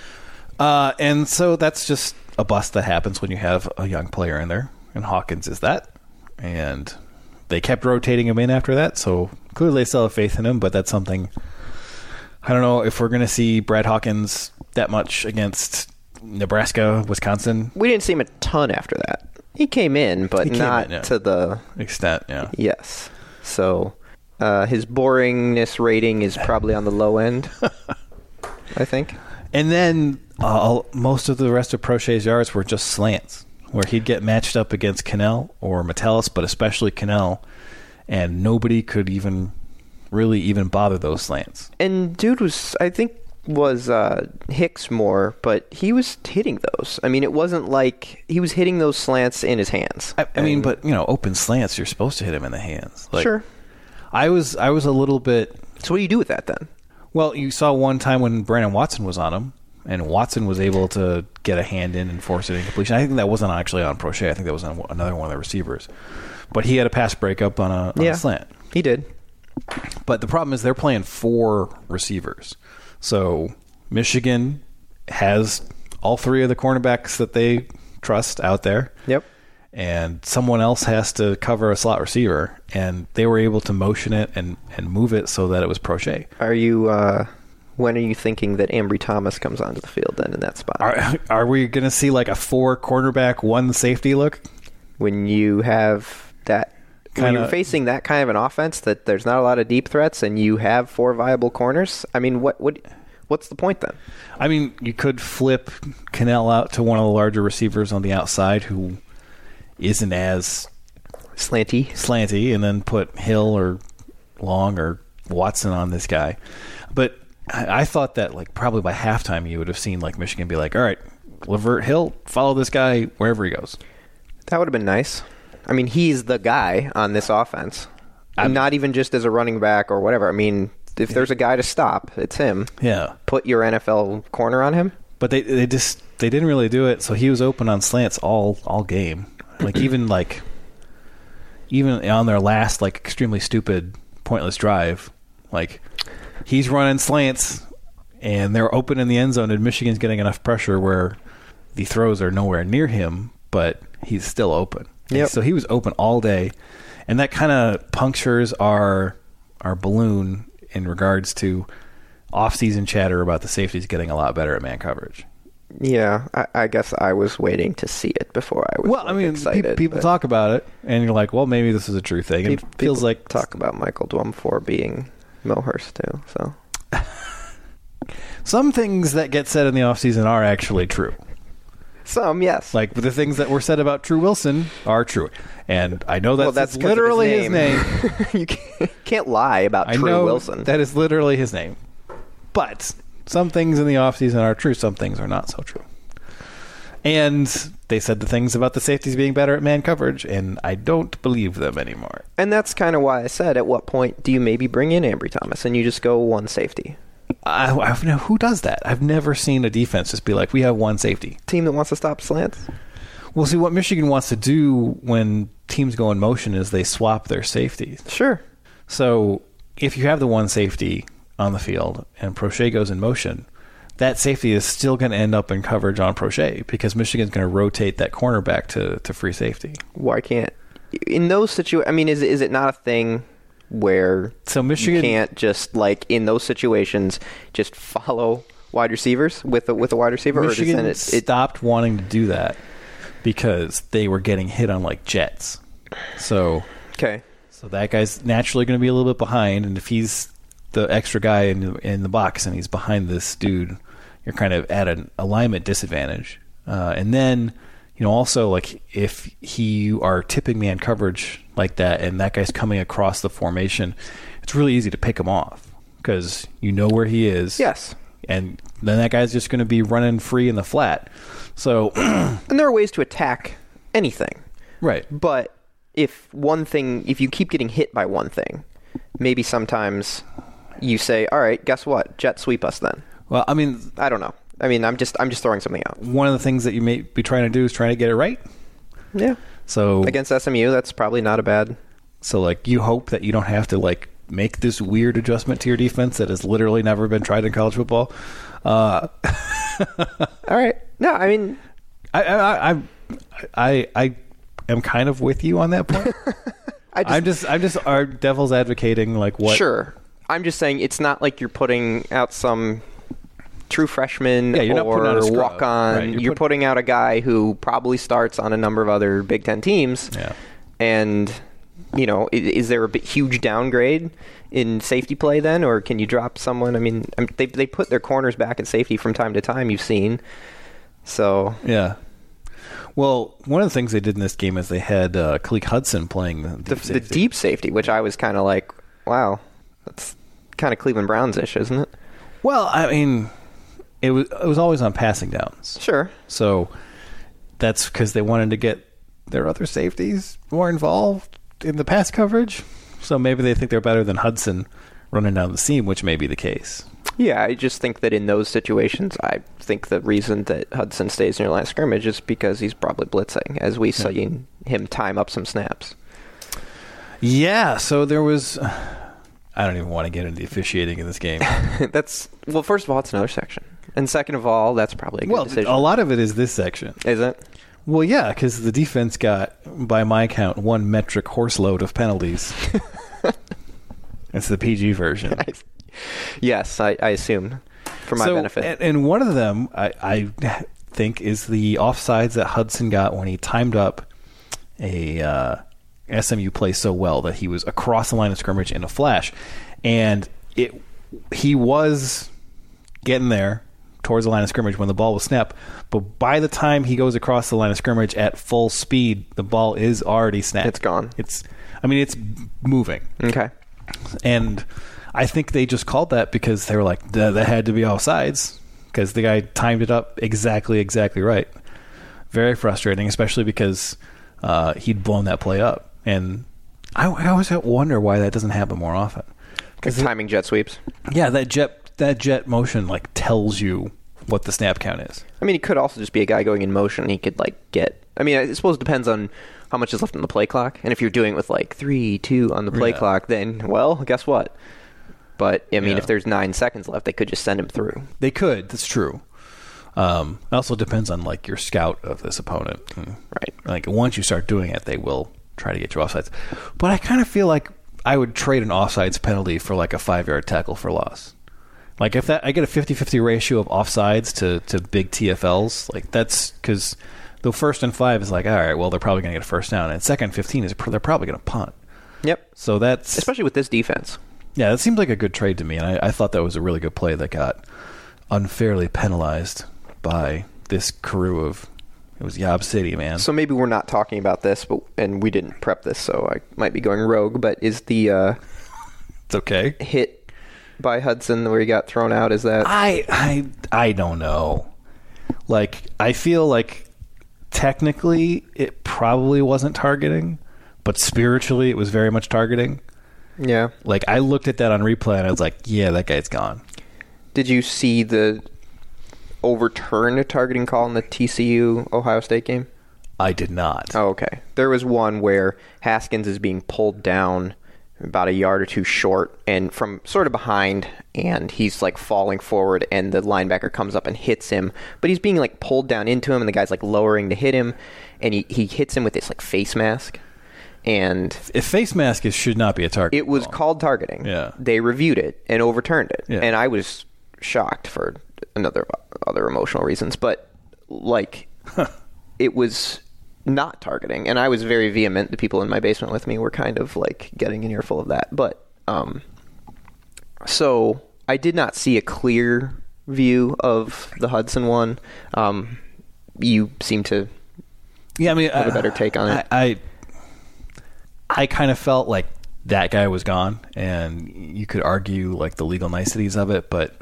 And so that's just a bust that happens when you have a young player in there. And Hawkins is that. And they kept rotating him in after that. So clearly they still have faith in him. But that's something, I don't know if we're going to see Brad Hawkins that much against Nebraska, Wisconsin. We didn't see him a ton after that. He came in, but not to the extent, Yes. So his boringness rating is probably on the low end, I think. And then most of the rest of Prochet's yards were just slants, where he'd get matched up against Cannell or Metellus, but especially Cannell, and nobody could even bother those slants. And dude was Hicks more, but he was hitting those. I mean, it wasn't like he was hitting those slants in his hands. I mean, but open slants, you're supposed to hit him in the hands. Sure. I was a little bit. So what do you do with that then? Well, you saw one time when Brandon Watson was on him, and Watson was able to get a hand in and force it in completion. I think that wasn't actually on Prochet. I think that was on another one of the receivers. But he had a pass breakup on a slant. He did. But the problem is they're playing 4 receivers. So Michigan has all 3 of the cornerbacks that they trust out there. Yep. And someone else has to cover a slot receiver. And they were able to motion it and move it so that it was Prochet. When are you thinking that Ambry Thomas comes onto the field then in that spot? Are we going to see like a 4 cornerback, 1 safety look? When you have that, when you're facing that kind of an offense that there's not a lot of deep threats and you have 4 viable corners, I mean, what's the point then? I mean, you could flip Cannell out to one of the larger receivers on the outside who isn't as slanty, and then put Hill or Long or Watson on this guy. But I thought that like probably by halftime you would have seen like Michigan be like, all right, Levert Hill, follow this guy wherever he goes. That would have been nice. I mean, he's the guy on this offense. Not even just as a running back or whatever. I mean, if there's a guy to stop, it's him. Yeah. Put your NFL corner on him. But they didn't really do it, so he was open on slants all game. Like even on their last like extremely stupid pointless drive, like he's running slants and they're open in the end zone and Michigan's getting enough pressure where the throws are nowhere near him, but he's still open. Yep. So he was open all day, and that kind of punctures our balloon in regards to off-season chatter about the safeties getting a lot better at man coverage. Yeah, I guess I was waiting to see it before I was excited. People talk about it, and you're like, well, maybe this is a true thing. It feels like talk about Michael Dwumfor being Milhurst too. So some things that get said in the off-season are actually true. Some, yes. Like the things that were said about True Wilson are true, and I know that's 'cause literally of his name. You can't lie about I True know Wilson. that is literally his name. But some things in the offseason are true, some things are not so true. And they said the things about the safeties being better at man coverage, and I don't believe them anymore. And that's kind of why I said, at what point do you maybe bring in Ambry Thomas and you just go one safety? Who does that? I've never seen a defense just be like, we have one safety. Team that wants to stop slants? Well, see, what Michigan wants to do when teams go in motion is they swap their safeties. Sure. So if you have the one safety on the field and Prochet goes in motion, that safety is still going to end up in coverage on Prochet because Michigan's going to rotate that corner back to free safety. Why can't... In those situations... I mean, is it not a thing where Michigan, you can't just, like, in those situations, just follow wide receivers with a wide receiver? Michigan or stopped wanting to do that because they were getting hit on, like, jets. So that guy's naturally going to be a little bit behind, and if he's the extra guy in the box and he's behind this dude, you're kind of at an alignment disadvantage. And then, also, like, if you are tipping man coverage like that and that guy's coming across the formation, it's really easy to pick him off because you know where he is. Yes. And then that guy's just going to be running free in the flat. So, and there are ways to attack anything. Right. But if you keep getting hit by one thing, maybe sometimes you say, all right, guess what? Jet sweep us then. Well, I mean, I don't know. I mean, I'm just throwing something out. One of the things that you may be trying to do is trying to get it right. Yeah. So against SMU, that's probably not a bad. So, like, you hope that you don't have to, like, make this weird adjustment to your defense that has literally never been tried in college football. All right. No, I mean, I am kind of with you on that point. I'm just our devil's advocating, like, what? Sure. I'm just saying it's not like you're putting out some true freshman or walk-on. Right, you're putting out a guy who probably starts on a number of other Big Ten teams. Yeah. And, is there a huge downgrade in safety play then, or can you drop someone? I mean, they put their corners back at safety from time to time, you've seen. So yeah. Well, one of the things they did in this game is they had Khaleke Hudson playing the deep safety, which I was kind of like, wow, that's kind of Cleveland Browns-ish, isn't it? Well, I mean, it was always on passing downs. Sure. So that's because they wanted to get their other safeties more involved in the pass coverage. So maybe they think they're better than Hudson running down the seam, which may be the case. Yeah, I just think that in those situations, I think the reason that Hudson stays near line of scrimmage is because he's probably blitzing, as we seen him time up some snaps. Yeah, so there was... I don't even want to get into the officiating in this game. Well, first of all, it's another section. And second of all, that's probably a good decision. A lot of it is this section. Is it? Well, yeah, because the defense got, by my count, one metric horse load of penalties. It's the PG version. Yes, I assume, for my benefit. And one of them, I think, is the offsides that Hudson got when he timed up a SMU play so well that he was across the line of scrimmage in a flash. And he was getting there towards the line of scrimmage when the ball was snapped, but by the time he goes across the line of scrimmage at full speed, the ball is already snapped. It's gone. It's moving. Okay. And I think they just called that because they were like, that had to be offsides because the guy timed it up exactly right. Very frustrating, especially because he'd blown that play up. And I always wonder why that doesn't happen more often. Because timing jet sweeps. Yeah, that jet motion like tells you what the snap count is. I mean, he could also just be a guy going in motion. He could get. I mean, I suppose it depends on how much is left on the play clock. And if you're doing it with like 3, 2 on the play clock, then guess what? But I mean, if there's 9 seconds left, they could just send him through. They could. That's true. It also depends on like your scout of this opponent. Right. Like once you start doing it, they will try to get you offsides. But I kind of feel like I would trade an offsides penalty for like a 5-yard tackle for loss. Like if I get a 50-50 ratio of offsides to big TFLs, like that's because the 1st and 5 is like, all right, well, they're probably going to get a first down. And 2nd and 15 is they're probably going to punt. Yep. So that's... Especially with this defense. Yeah, that seems like a good trade to me. And I thought that was a really good play that got unfairly penalized by this crew of It was Yob City, man. So maybe we're not talking about this, and we didn't prep this, so I might be going rogue. But is the it's okay. hit by Hudson where he got thrown out? Is that I don't know. Like, I feel like technically it probably wasn't targeting, but spiritually it was very much targeting. Yeah. Like, I looked at that on replay and I was like, yeah, that guy's gone. Did you see the overturned targeting call in the TCU Ohio State game? I did not. Oh, okay. There was one where Haskins is being pulled down about a yard or two short and from sort of behind, and he's like falling forward, and the linebacker comes up and hits him, but he's being like pulled down into him, and the guy's like lowering to hit him, and he hits him with this like face mask. And if face mask should not be a target, it was called targeting. Yeah. They reviewed it and overturned it. Yeah. And I was shocked for other emotional reasons, but like it was not targeting, and I was very vehement. The people in my basement with me were kind of like getting an earful of that. But so I did not see a clear view of the Hudson one. You seem to have a better take on it. I kind of felt like that guy was gone, and you could argue like the legal niceties of it, but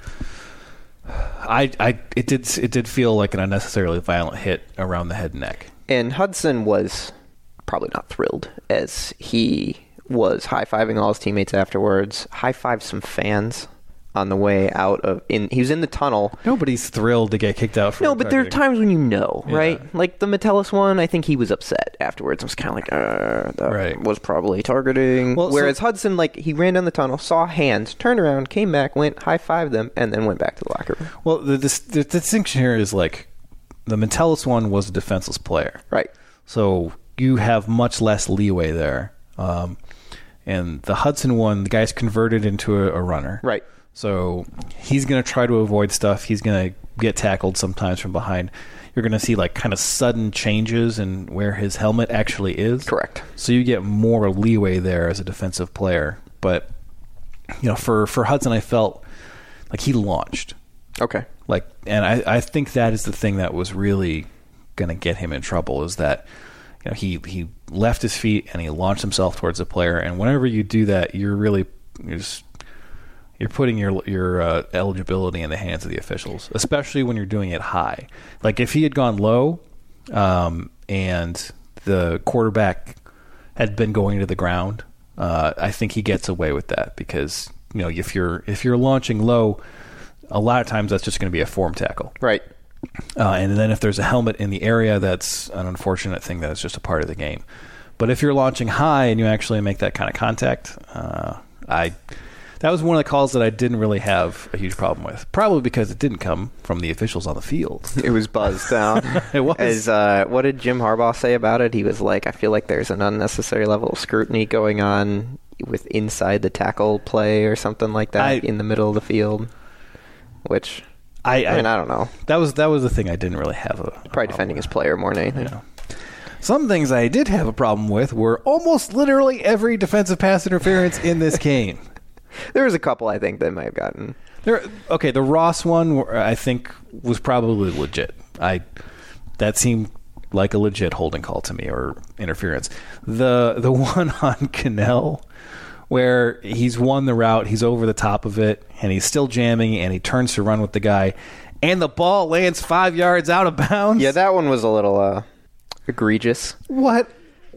it did feel like an unnecessarily violent hit around the head and neck. And Hudson was probably not thrilled, as he was high-fiving all his teammates afterwards, high-fived some fans on the way out of... He was in the tunnel. Nobody's thrilled to get kicked out for No, but there are times when you know, right? Yeah. Like the Metellus one, I think he was upset afterwards. I was kind of like, that was probably targeting. Well, whereas Hudson, like, he ran down the tunnel, saw hands, turned around, came back, went, high-fived them, and then went back to the locker room. Well, the distinction here is, like, the Metellus one was a defenseless player. Right. So you have much less leeway there. And the Hudson one, the guy's converted into a runner. Right. So he's going to try to avoid stuff. He's going to get tackled sometimes from behind. You're going to see like kind of sudden changes in where his helmet actually is. Correct. So you get more leeway there as a defensive player. But, you know, for Hudson, I felt like he launched. Okay. Like, and I think that is the thing that was really going to get him in trouble, is that, you know, he left his feet and he launched himself towards the player. And whenever you do that, you're putting your eligibility in the hands of the officials, especially when you're doing it high. Like if he had gone low, and the quarterback had been going to the ground, I think he gets away with that, because, you know, if you're launching low, a lot of times that's just going to be a form tackle. Right. And then if there's a helmet in the area, that's an unfortunate thing that is just a part of the game. But if you're launching high and you actually make that kind of contact, that was one of the calls that I didn't really have a huge problem with. Probably because it didn't come from the officials on the field. It was buzzed down. It was. What did Jim Harbaugh say about it? He was like, I feel like there's an unnecessary level of scrutiny going on with inside the tackle play or something like that in the middle of the field. Which, I mean, I don't know. That was the thing I didn't really have a probably defending his player more than anything. Yeah. Some things I did have a problem with were almost literally every defensive pass interference in this game. There was a couple, I think, that might have gotten... Okay, the Ross one, I think, was probably legit. That seemed like a legit holding call to me, or interference. The one on Cannell, where he's won the route, he's over the top of it, and he's still jamming, and he turns to run with the guy, and the ball lands 5 yards out of bounds. Yeah, that one was a little egregious. What?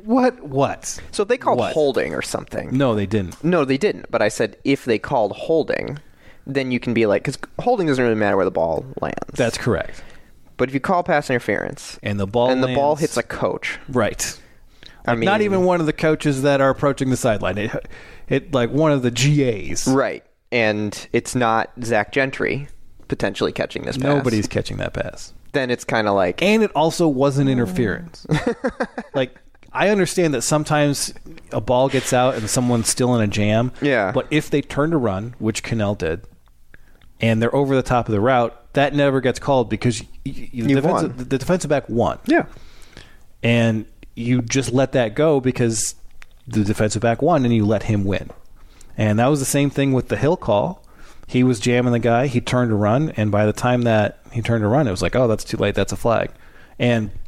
So they called holding or something. No, they didn't. No, they didn't. But I said if they called holding, then you can be like, because holding doesn't really matter where the ball lands. That's correct. But if you call pass interference and the ball hits a coach, right? I mean, not even one of the coaches that are approaching the sideline. It like one of the GAs, right? And it's not Zach Gentry potentially catching this pass. Nobody's catching that pass. Then it's kind of like, and it also wasn't interference. Like, I understand that sometimes a ball gets out and someone's still in a jam. Yeah. But if they turn to run, which Cannell did, and they're over the top of the route, that never gets called, because the defensive back won. Yeah. And you just let that go because the defensive back won, and you let him win. And that was the same thing with the Hill call. He was jamming the guy. He turned to run, and by the time that he turned to run, it was like, oh, that's too late. That's a flag. And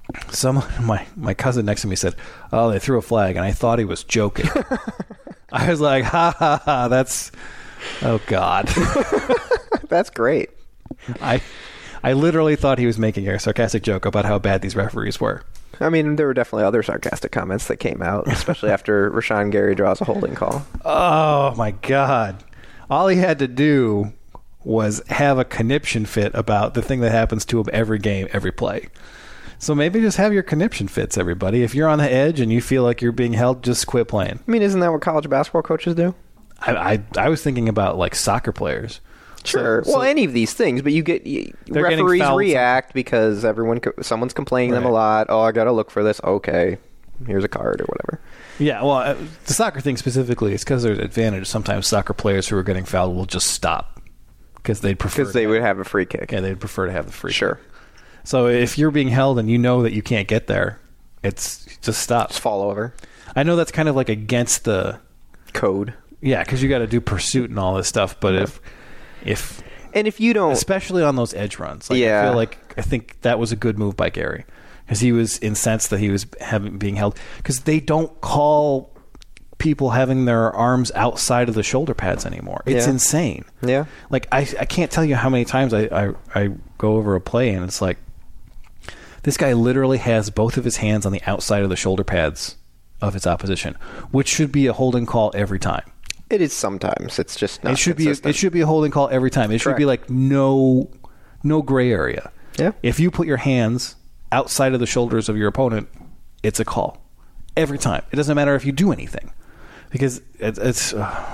My cousin next to me said, "Oh, they threw a flag," and I thought he was joking. I was like, "Ha ha ha! That's oh God." That's great. I literally thought he was making a sarcastic joke about how bad these referees were. I mean, there were definitely other sarcastic comments that came out, especially after Rashawn Gary draws a holding call. Oh my God! All he had to do was have a conniption fit about the thing that happens to him every game, every play. So maybe just have your conniption fits, everybody. If you're on the edge and you feel like you're being held, just quit playing. I mean, isn't that what college basketball coaches do? I was thinking about like soccer players. Sure. Well, any of these things, but referees react because someone's complaining them a lot. Oh, I got to look for this. Okay, here's a card or whatever. Yeah, well, the soccer thing specifically, it's because there's an advantage. Sometimes soccer players who are getting fouled will just stop because they'd prefer. Because they would have a free kick. Yeah, they'd prefer to have the free kick. Sure. So if you're being held and you know that you can't get there, it's just stop. Just fall over. I know that's kind of like against the code. Yeah, because you got to do pursuit and all this stuff. But if you don't, especially on those edge runs, I think that was a good move by Gary because he was incensed that he was being held because they don't call people having their arms outside of the shoulder pads anymore. It's insane. Yeah, like I can't tell you how many times I go over a play and it's like this guy literally has both of his hands on the outside of the shoulder pads of his opposition, which should be a holding call every time. It is sometimes. It's just not. It should be a holding call every time. It should be like no gray area. Yeah. If you put your hands outside of the shoulders of your opponent, it's a call every time. It doesn't matter if you do anything because it's.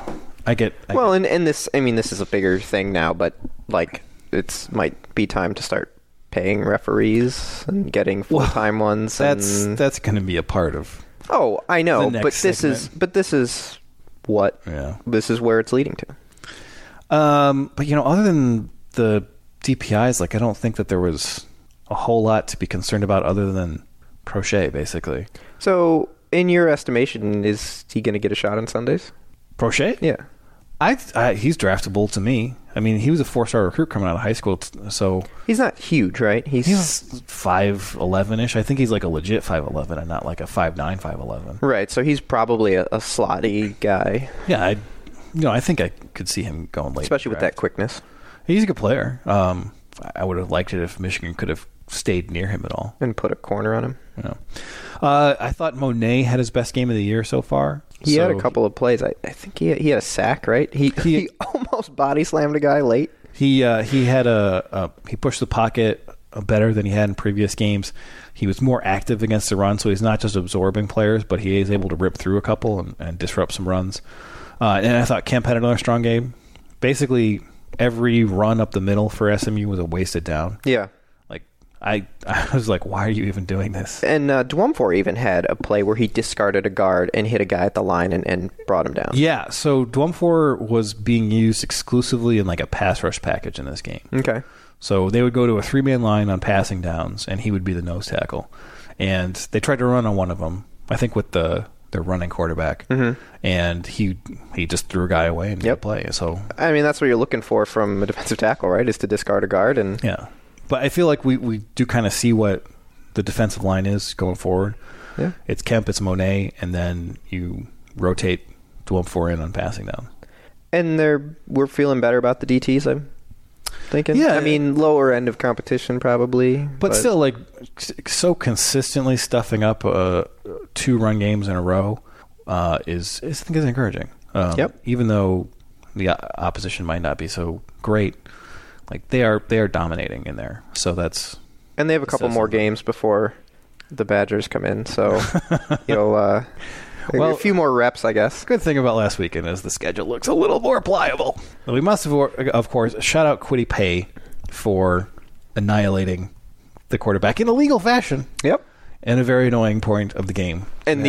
And this. I mean, this is a bigger thing now, but like might be time to start paying referees and getting full-time ones. That's going to be a part of. Oh, I know, but this is this is where it's leading to. But other than the DPIs, like I don't think that there was a whole lot to be concerned about other than Prochet, basically. So, in your estimation, is he going to get a shot on Sundays? Prochet? Yeah. He's draftable to me. I mean, he was a 4-star recruit coming out of high school, so he's not huge, right? He's 5'11"-ish. I think he's like a legit 5'11" and not like a 5'9", 5'11". Right. So he's probably a slotty guy. Yeah, I think I could see him going late, especially with that quickness. He's a good player. I would have liked it if Michigan could have stayed near him at all and put a corner on him. I thought Monet had his best game of the year so far. He had a couple of plays. I think he had a sack, right? He almost body slammed a guy late. He had he pushed the pocket better than he had in previous games. He was more active against the run, so he's not just absorbing players, but he is able to rip through a couple and disrupt some runs. And I thought Kemp had another strong game. Basically, every run up the middle for SMU was a wasted down. Yeah. I was like, why are you even doing this? And Dwumfor even had a play where he discarded a guard and hit a guy at the line and brought him down. Yeah, so Dwumfor was being used exclusively in like a pass rush package in this game. Okay. So they would go to a 3-man line on passing downs, and he would be the nose tackle. And they tried to run on one of them, I think with their running quarterback. Mm-hmm. And he just threw a guy away and didn't play. So I mean, that's what you're looking for from a defensive tackle, right? Is to discard a guard. And yeah. But I feel like we do kind of see what the defensive line is going forward. Yeah. It's Kemp, it's Monet, and then you rotate Dwumfor in on passing down. And we're feeling better about the DTs, I'm thinking. Yeah. I mean, lower end of competition probably. But still, like, so consistently stuffing up 2 run games in a row is I think is encouraging. Even though the opposition might not be so great. Like they are dominating in there, so that's. And they have a couple more games before the Badgers come in, so a few more reps, I guess. Good thing about last weekend is the schedule looks a little more pliable. We must have, of course, shout out Kwity Paye for annihilating the quarterback in a legal fashion. Yep. And a very annoying point of the game. And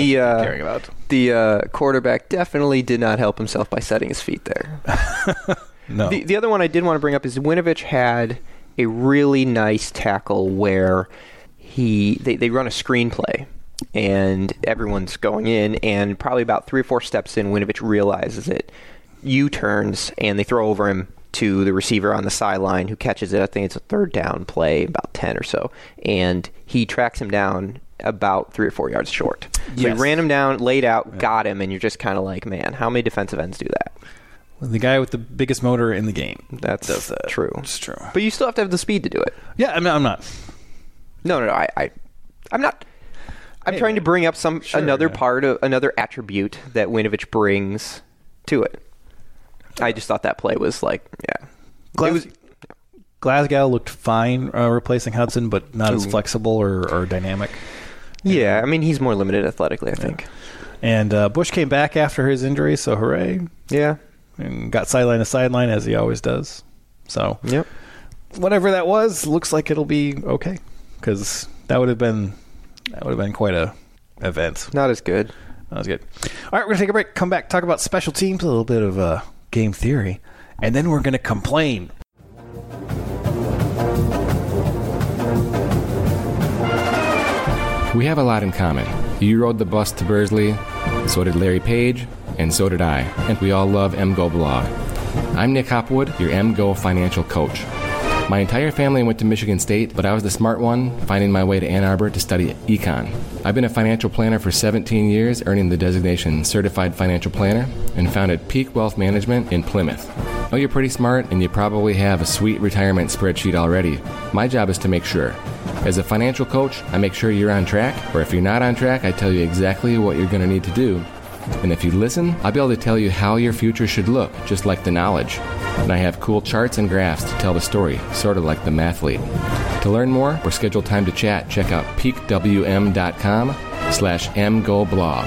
the quarterback definitely did not help himself by setting his feet there. No. The other one I did want to bring up is Winovich had a really nice tackle where they run a screenplay and everyone's going in, and probably about 3 or 4 steps in, Winovich realizes it, U-turns, and they throw over him, to the receiver on the sideline who catches it. I think it's a third down play, about 10 or so. And he tracks him down about 3 or 4 yards short. So he ran him down, laid out, got him, and you're just kind of like, man, how many defensive ends do that? The guy with the biggest motor in the game. That's true. It's true. But you still have to have the speed to do it. Yeah, I'm not. No, I'm not. I'm trying to bring up another attribute that Winovich brings to it. I just thought that play was like, Glasgow looked fine replacing Hudson, but not as flexible or dynamic. Yeah, I mean, he's more limited athletically, I think. And Bush came back after his injury, so hooray. Yeah. And got sideline to sideline, as he always does. So, yep. Whatever that was, looks like it'll be okay. Because that would have been quite a event. Not as good. That was good. All right, we're going to take a break. Come back, talk about special teams, a little bit of game theory. And then we're going to complain. We have a lot in common. You rode the bus to Bursley, so did Larry Page, and so did I. And we all love MGO Blog. I'm Nick Hopwood, your MGO financial coach. My entire family went to Michigan State, but I was the smart one, finding my way to Ann Arbor to study econ. I've been a financial planner for 17 years, earning the designation Certified Financial Planner, and founded Peak Wealth Management in Plymouth. Oh, you're pretty smart, and you probably have a sweet retirement spreadsheet already. My job is to make sure. As a financial coach, I make sure you're on track, or if you're not on track, I tell you exactly what you're going to need to do. And if you listen, I'll be able to tell you how your future should look, just like the knowledge. And I have cool charts and graphs to tell the story, sort of like the mathlete. To learn more or schedule time to chat, check out peakwm.com/mgoblog.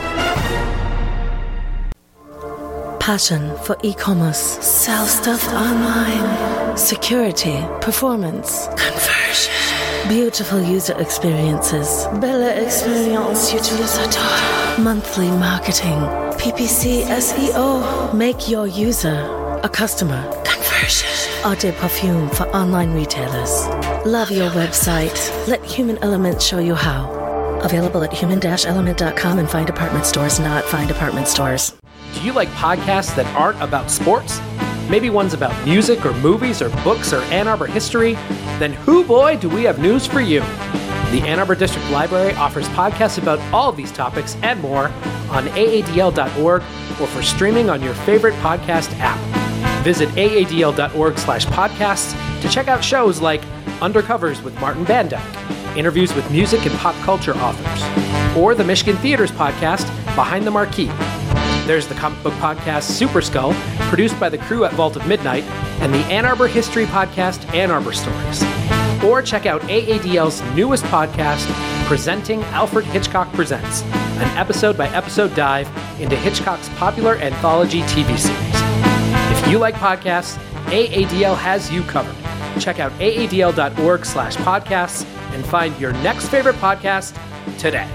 Passion for e-commerce. Sell stuff online. Security. Performance. Conversion. Beautiful user experiences. Belle expérience utilisateur. Monthly marketing. PPC SEO. Make your user a customer. Conversion. Eau de Parfum for online retailers. Love your website. Let Human Element show you how. Available at human-element.com and Find Department Stores, not Find Department Stores. Do you like podcasts that aren't about sports? Maybe one's about music or movies or books or Ann Arbor history? Then hoo boy, do we have news for you. The Ann Arbor District Library offers podcasts about all of these topics and more on aadl.org or for streaming on your favorite podcast app. Visit aadl.org/podcasts to check out shows like Undercovers with Martin Bandyke, interviews with music and pop culture authors, or the Michigan Theater's podcast, Behind the Marquee. There's the comic book podcast Super Skull, produced by the crew at Vault of Midnight, and the Ann Arbor history podcast Ann Arbor Stories. Or check out AADL's newest podcast, Presenting Alfred Hitchcock Presents, an episode-by-episode dive into Hitchcock's popular anthology TV series. If you like podcasts, AADL has you covered. Check out aadl.org/podcasts and find your next favorite podcast today.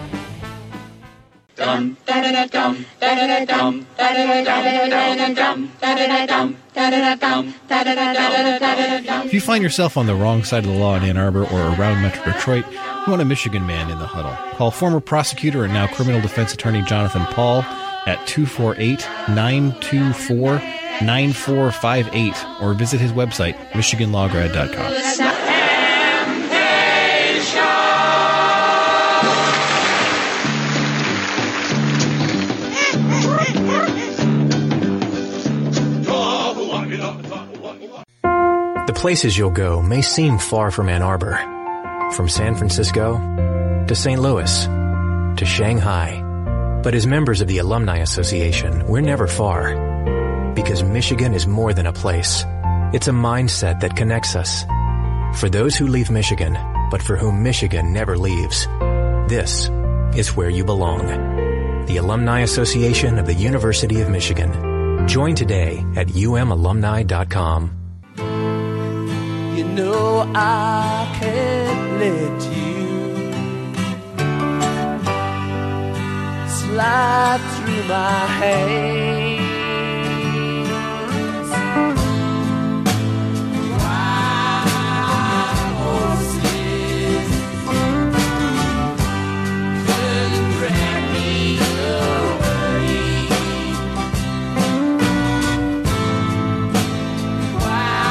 If you find yourself on the wrong side of the law in Ann Arbor or around Metro Detroit, you want a Michigan man in the huddle. Call former prosecutor and now criminal defense attorney Jonathan Paul at 248-924-9458 or visit his website, michiganlawgrad.com. The places you'll go may seem far from Ann Arbor. From San Francisco to St. Louis to Shanghai. But as members of the Alumni Association, we're never far. Because Michigan is more than a place. It's a mindset that connects us. For those who leave Michigan, but for whom Michigan never leaves, this is where you belong. The Alumni Association of the University of Michigan. Join today at umalumni.com. You know I can't let you slide through my hands. Wild horses couldn't drag me away. Wild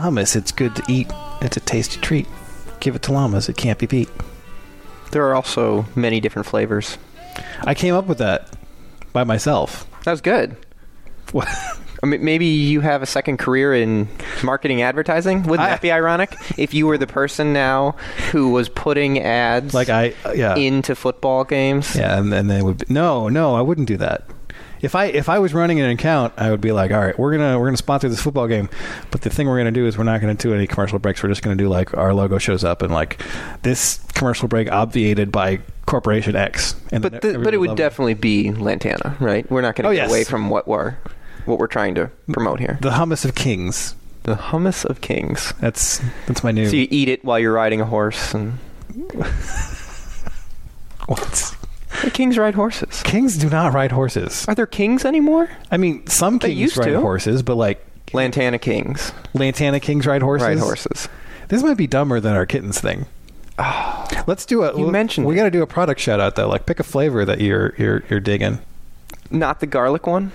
hummus. It's good to eat. It's a tasty treat. Give it to llamas. It can't be beat. There are also many different flavors. I came up with that by myself. That was good. What? I mean, maybe you have a second career in marketing advertising. Wouldn't that be ironic? If you were the person now who was putting ads into football games. Yeah, and then they would be, no, I wouldn't do that. If I was running an account, I would be like, all right, we're gonna sponsor this football game, but the thing we're gonna do is we're not gonna do any commercial breaks. We're just gonna do like our logo shows up and like this commercial break obviated by Corporation X. And but it would definitely be Lantana, right? We're not gonna get away from what we're trying to promote here. The hummus of kings. The hummus of kings. That's my new. So you eat it while you're riding a horse and. What? The kings ride horses. Kings do not ride horses. Are there kings anymore? I mean, some kings ride horses, but like Lantana kings. Lantana kings ride horses. Ride horses. This might be dumber than our kittens thing. Let's do it. You mentioned we got to do a product shout out though. Like pick a flavor that you're digging. Not the garlic one.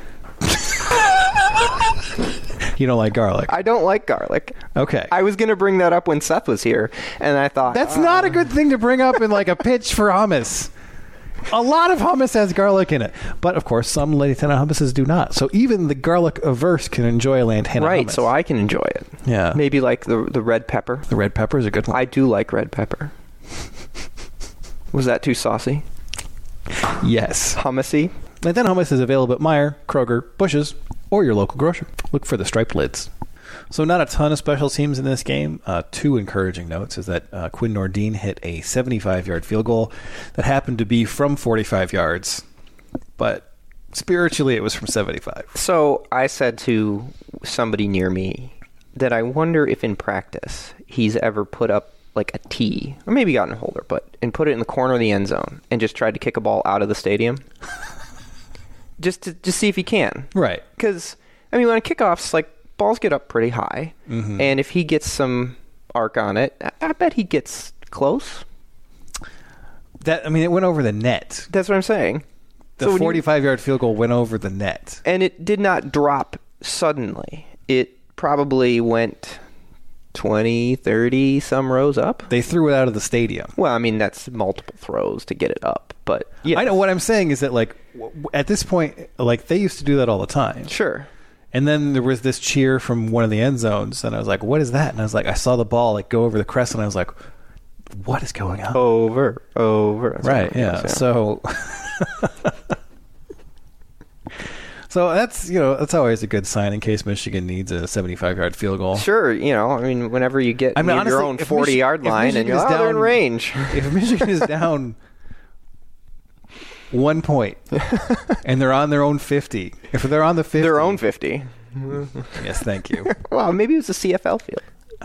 You don't like garlic. I don't like garlic. Okay. I was going to bring that up when Seth was here, and I thought that's not a good thing to bring up in like a pitch for hummus. A lot of hummus has garlic in it, but of course some Lantana hummuses do not. So even the garlic averse can enjoy a Lantana hummus. Right, so I can enjoy it. Yeah. Maybe like the red pepper. The red pepper is a good one. I do like red pepper. Was that too saucy? Yes. Hummusy? Lantana hummus is available at Meijer, Kroger, Bush's, or your local grocer. Look for the striped lids. So not a ton of special teams in this game. Two encouraging notes is that Quinn Nordin hit a 75-yard field goal that happened to be from 45 yards, but spiritually it was from 75. So I said to somebody near me that I wonder if in practice he's ever put up like a tee, or maybe gotten a holder, and put it in the corner of the end zone and just tried to kick a ball out of the stadium. just to see if he can. Right. Because, I mean, when kickoffs, like, balls get up pretty high, and if he gets some arc on it, I bet he gets close. It went over the net. That's what I'm saying. The 45-yard field goal went over the net. And it did not drop suddenly. It probably went 20, 30 some rows up. They threw it out of the stadium. Well, I mean, that's multiple throws to get it up, but yeah. I know what I'm saying is that, like, at this point, like, they used to do that all the time. Sure. And then there was this cheer from one of the end zones, and I was like, what is that? And I was like, I saw the ball, like, go over the crest, and I was like, what is going on? Over. That's right, yeah. So... So that's always a good sign in case Michigan needs a 75-yard field goal. Sure, I mean, whenever you get honestly, your own 40-yard line and you're down in range. If Michigan is down 1 point and they're on their own 50, if they're on the 50, their own 50. Yes, thank you. Well, maybe it was a CFL field.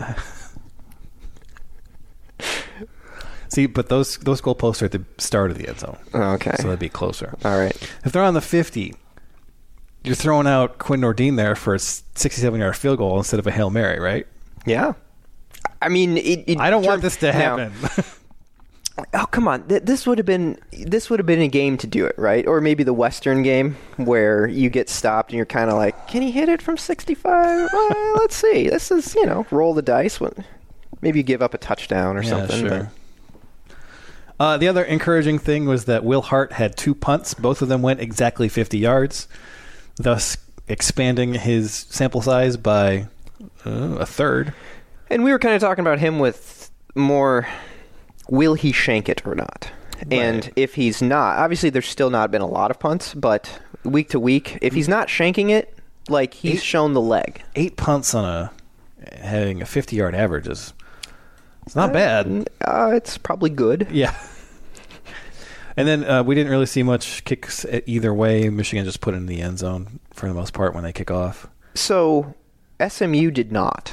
See, but those goalposts are at the start of the end zone. Oh, okay. So that'd be closer. All right. If they're on the 50, you're throwing out Quinn Nordin there for a 67-yard field goal instead of a Hail Mary, right? Yeah. I mean, I don't want this to happen. Oh, come on. This would have been a game to do it, right? Or maybe the Western game where you get stopped and you're kind of like, can he hit it from 65? Well, let's see. This is, roll the dice. Maybe you give up a touchdown or something. Sure. The other encouraging thing was that Will Hart had 2 punts. Both of them went exactly 50 yards, thus expanding his sample size by a third. And we were kind of talking about him with more, will he shank it or not? Right. And if he's not, obviously there's still not been a lot of punts, but week to week, if he's not shanking it, like he's shown the leg. 8 punts on having a 50-yard average is... It's not bad. It's probably good. Yeah. And then we didn't really see much kicks either way. Michigan just put it in the end zone for the most part when they kick off. So SMU did not.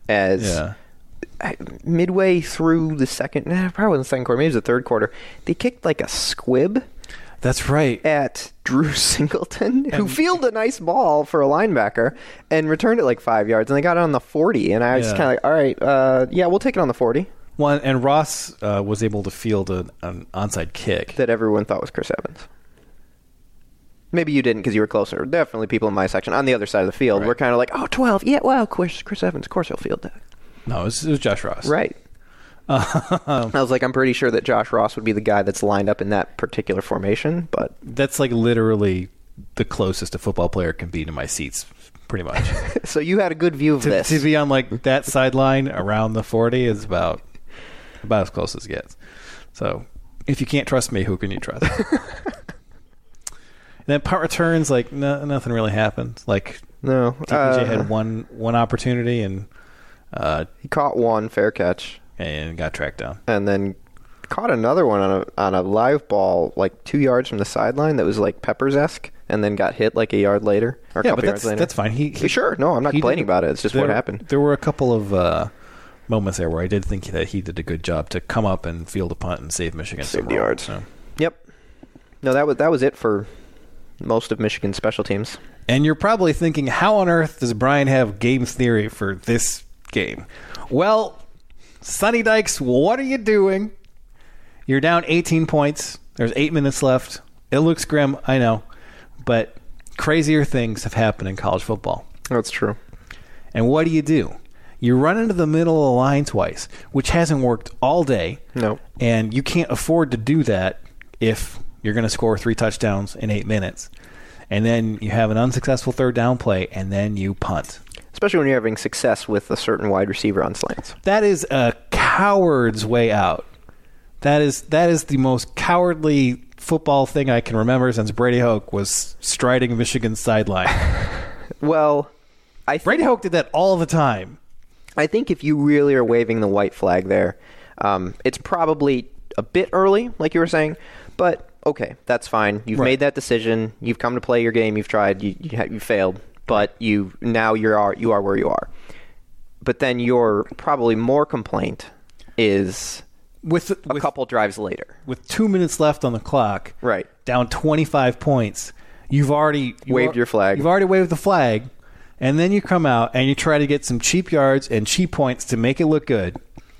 Midway through the second, probably in the second quarter, maybe it was the third quarter, they kicked like a squib. That's right. At Drew Singleton, who fielded a nice ball for a linebacker and returned it like 5 yards, and they got it on the 40. And I was kind of like, all right, we'll take it on the 40. Well, and Ross was able to field an onside kick that everyone thought was Chris Evans. Maybe you didn't because you were closer. Definitely people in my section on the other side of the field were kind of like, oh, 12. Yeah, well, Chris Evans. Of course he'll field that. No, it was Josh Ross. Right. I was like, I'm pretty sure that Josh Ross would be the guy that's lined up in that particular formation, but that's like literally the closest a football player can be to my seats, pretty much. So you had a good view of this. To be on like that sideline around the 40 is about as close as it gets. So if you can't trust me, who can you trust? And then punt returns, like nothing really happened. Like no, TPJ had one opportunity and he caught one fair catch and got tracked down, and then caught another one on a live ball like 2 yards from the sideline that was like Peppers-esque, and then got hit like a yard later or a couple yards later. That's fine. He sure, no, I'm not complaining about it. It's just what happened. There were a couple of moments there where I did think that he did a good job to come up and field a punt and save Michigan some yards. So. Yep. No, that was it for most of Michigan's special teams. And you're probably thinking, how on earth does Brian have game theory for this game? Well, Sonny Dykes, what are you doing? You're down 18 points. There's 8 minutes left. It looks grim, I know. But crazier things have happened in college football. That's true. And what do? You run into the middle of the line twice, which hasn't worked all day. No. And you can't afford to do that if you're going to score 3 touchdowns in 8 minutes. And then you have an unsuccessful third down play, and then you punt. Especially when you're having success with a certain wide receiver on slants. That is a coward's way out. That is the most cowardly football thing I can remember since Brady Hoke was striding Michigan's sideline. Well, Brady Hoke did that all the time. I think if you really are waving the white flag there, it's probably a bit early, like you were saying, but okay, that's fine. You've made that decision. You've come to play your game. You've tried. You failed, but you are where you are. But then your probably more complaint is with a couple drives later, with 2 minutes left on the clock, right, down 25 points. You've already waved your flag. You've already waved the flag, and then you come out and you try to get some cheap yards and cheap points to make it look good,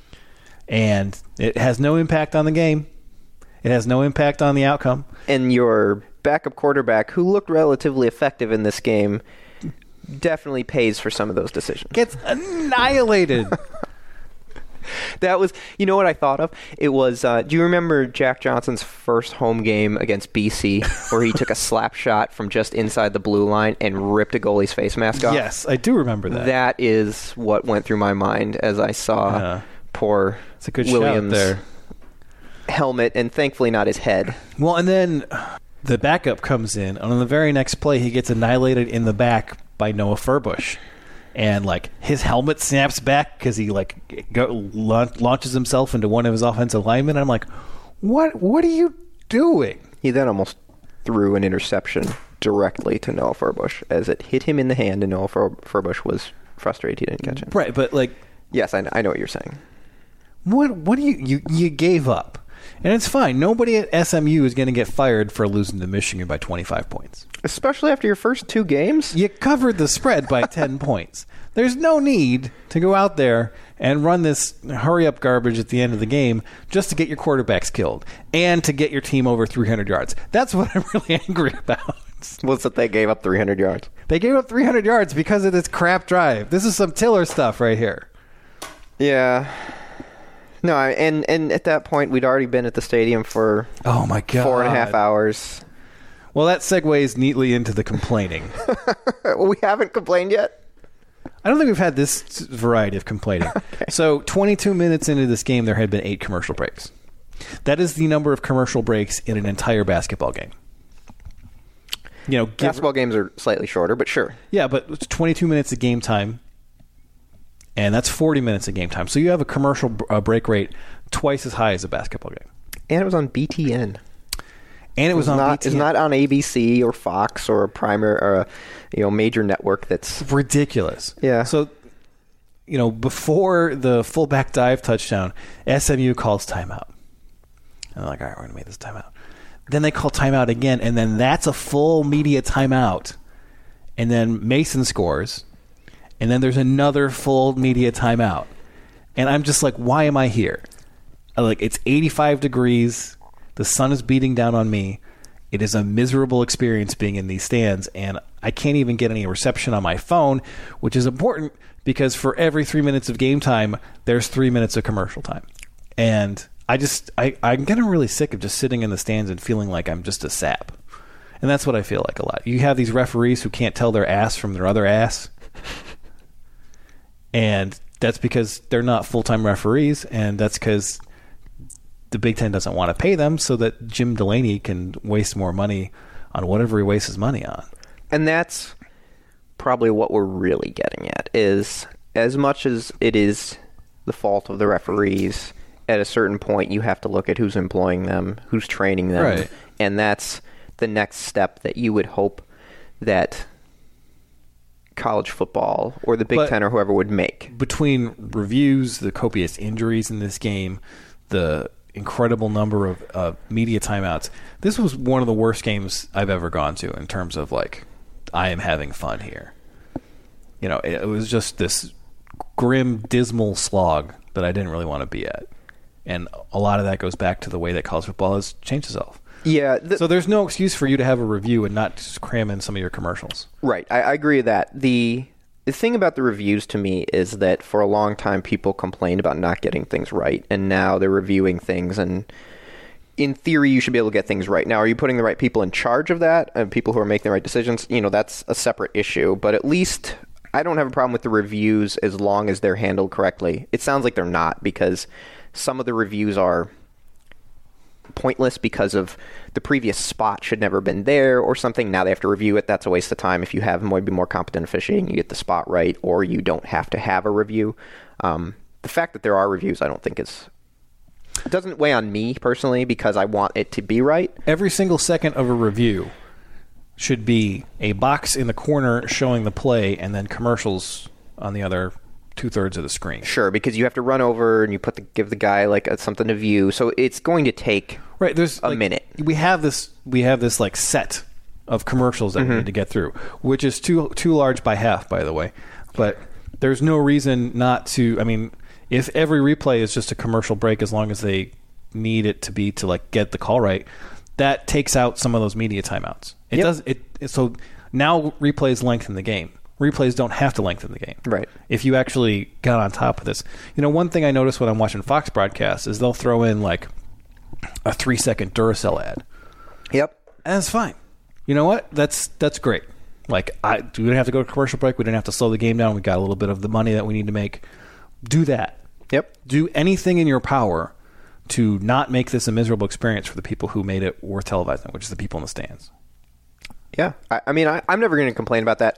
and it has no impact on the game. It has no impact on the outcome. And your backup quarterback, who looked relatively effective in this game, definitely pays for some of those decisions. Gets annihilated. That was, you know what I thought of? It was, do you remember Jack Johnson's first home game against BC where he took a slap shot from just inside the blue line and ripped a goalie's face mask off? Yes, I do remember that. That is what went through my mind as I saw poor it's a good Williams' shout there. Helmet, and thankfully not his head. Well, and then the backup comes in, and on the very next play, he gets annihilated in the back by Noah Furbush. And, like, his helmet snaps back because he, like, launches himself into one of his offensive linemen. I'm like, what are you doing? He then almost threw an interception directly to Noah Furbush as it hit him in the hand, and Noah Furbush was frustrated he didn't catch it. Right, but, like... Yes, I know what you're saying. What do you gave up? And it's fine. Nobody at SMU is going to get fired for losing to Michigan by 25 points. Especially after your first 2 games? You covered the spread by 10 points. There's no need to go out there and run this hurry-up garbage at the end of the game just to get your quarterbacks killed and to get your team over 300 yards. That's what I'm really angry about. What's that they gave up 300 yards? They gave up 300 yards because of this crap drive. This is some Tiller stuff right here. Yeah. No, and at that point, we'd already been at the stadium for oh my God 4.5 hours. Well, that segues neatly into the complaining. We haven't complained yet? I don't think we've had this variety of complaining. Okay. So 22 minutes into this game, there had been 8 commercial breaks. That is the number of commercial breaks in an entire basketball game. You know, basketball games are slightly shorter, but sure. Yeah, but it's 22 minutes of game time. And that's 40 minutes of game time. So you have a commercial break rate twice as high as a basketball game. And it was on BTN. And it was on BTN. It's not on ABC or Fox or a primary or a major network that's ridiculous. Yeah. So, before the fullback dive touchdown, SMU calls timeout. And they're like, all right, we're going to make this timeout. Then they call timeout again, and then that's a full media timeout. And then Mason scores. And then there's another full media timeout. And I'm just like, why am I here? It's 85 degrees. The sun is beating down on me. It is a miserable experience being in these stands, and I can't even get any reception on my phone, which is important because for every 3 minutes of game time, there's 3 minutes of commercial time. And I'm getting really sick of just sitting in the stands and feeling like I'm just a sap. And that's what I feel like a lot. You have these referees who can't tell their ass from their other ass. And that's because they're not full-time referees, and that's because the Big Ten doesn't want to pay them so that Jim Delaney can waste more money on whatever he wastes his money on. And that's probably what we're really getting at, is as much as it is the fault of the referees, at a certain point you have to look at who's employing them, who's training them. Right. And that's the next step that you would hope that college football or the Big Ten or whoever would make. Between reviews, the copious injuries in this game, the incredible number of media timeouts, this was one of the worst games I've ever gone to in terms of like, I am having fun here. You know, it was just this grim, dismal slog that I didn't really want to be at. And a lot of that goes back to the way that college football has changed itself. Yeah. So there's no excuse for you to have a review and not just cram in some of your commercials. Right. I agree with that. The thing about the reviews to me is that for a long time people complained about not getting things right, and now they're reviewing things, and in theory you should be able to get things right. Now, are you putting the right people in charge of that, and people who are making the right decisions? You know, that's a separate issue, but at least I don't have a problem with the reviews as long as they're handled correctly. It sounds like they're not, because some of the reviews are pointless because of the previous spot should never have been there or something. Now they have to review it. That's a waste of time. If you have maybe more competent officiating, you get the spot right, or you don't have to have a review. The fact that there are reviews, I don't think it doesn't weigh on me personally, because I want it to be right. Every single second of a review should be a box in the corner showing the play and then commercials on the other 2/3 of the screen. Sure, because you have to run over and you give the guy like something to view, so it's going to take there's a minute. We have this like set of commercials that we need to get through, which is too large by half, by the way. But there's no reason not to. I mean, if every replay is just a commercial break, as long as they need it to be to like get the call right, that takes out some of those media timeouts. It does it. So now replays lengthen the game. Replays don't have to lengthen the game. Right. If you actually got on top of this. You know, one thing I notice when I'm watching Fox broadcasts is they'll throw in like a 3-second Duracell ad. Yep. And that's fine. You know what? That's great. Like, we didn't have to go to commercial break. We didn't have to slow the game down. We got a little bit of the money that we need to make. Do that. Yep. Do anything in your power to not make this a miserable experience for the people who made it worth televising, which is the people in the stands. Yeah. I mean, I'm never going to complain about that.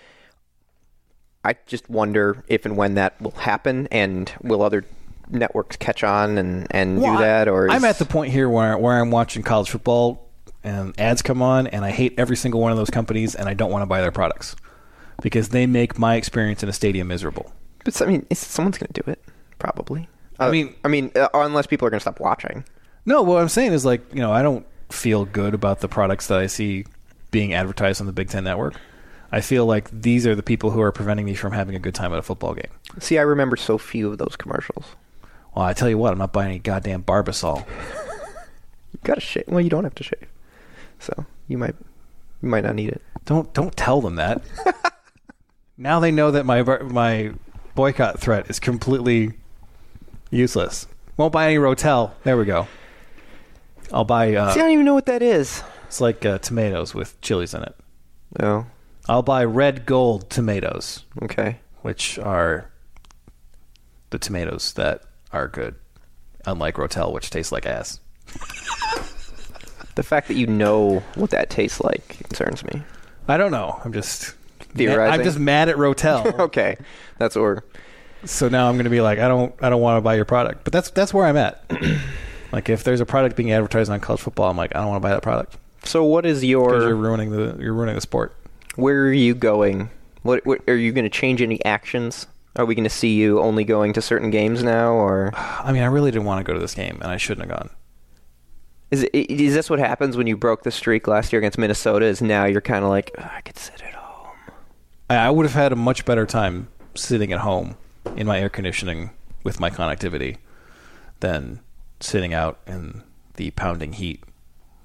I just wonder if and when that will happen, and will other networks catch on and do that? Or I'm at the point here where I'm watching college football and ads come on, and I hate every single one of those companies, and I don't want to buy their products because they make my experience in a stadium miserable. But I mean, someone's going to do it, probably. Unless people are going to stop watching. No, what I'm saying is, like, you know, I don't feel good about the products that I see being advertised on the Big Ten Network. I feel like these are the people who are preventing me from having a good time at a football game. See, I remember so few of those commercials. Well, I tell you what, I'm not buying any goddamn Barbasol. You got to shave. Well, you don't have to shave, so you might not need it. Don't tell them that. Now they know that my boycott threat is completely useless. Won't buy any Rotel. There we go. I'll buy. See, I don't even know what that is. It's like tomatoes with chilies in it. Oh. I'll buy Red Gold tomatoes. Okay. Which are the tomatoes that are good, unlike Rotel, which tastes like ass. The fact that you know what that tastes like concerns me. I don't know. I'm just theorizing. I'm just mad at Rotel. Okay, that's where. So now I'm going to be like, I don't want to buy your product. But that's where I'm at. Like, if there's a product being advertised on college football, I'm like, I don't want to buy that product. So what is your? Because you're ruining the sport. Where are you going? What are you going to change any actions? Are we going to see you only going to certain games now, or? I mean, I really didn't want to go to this game, and I shouldn't have gone. Is this what happens when you broke the streak last year against Minnesota? Is now you're kind of like, I could sit at home. I would have had a much better time sitting at home in my air conditioning with my connectivity than sitting out in the pounding heat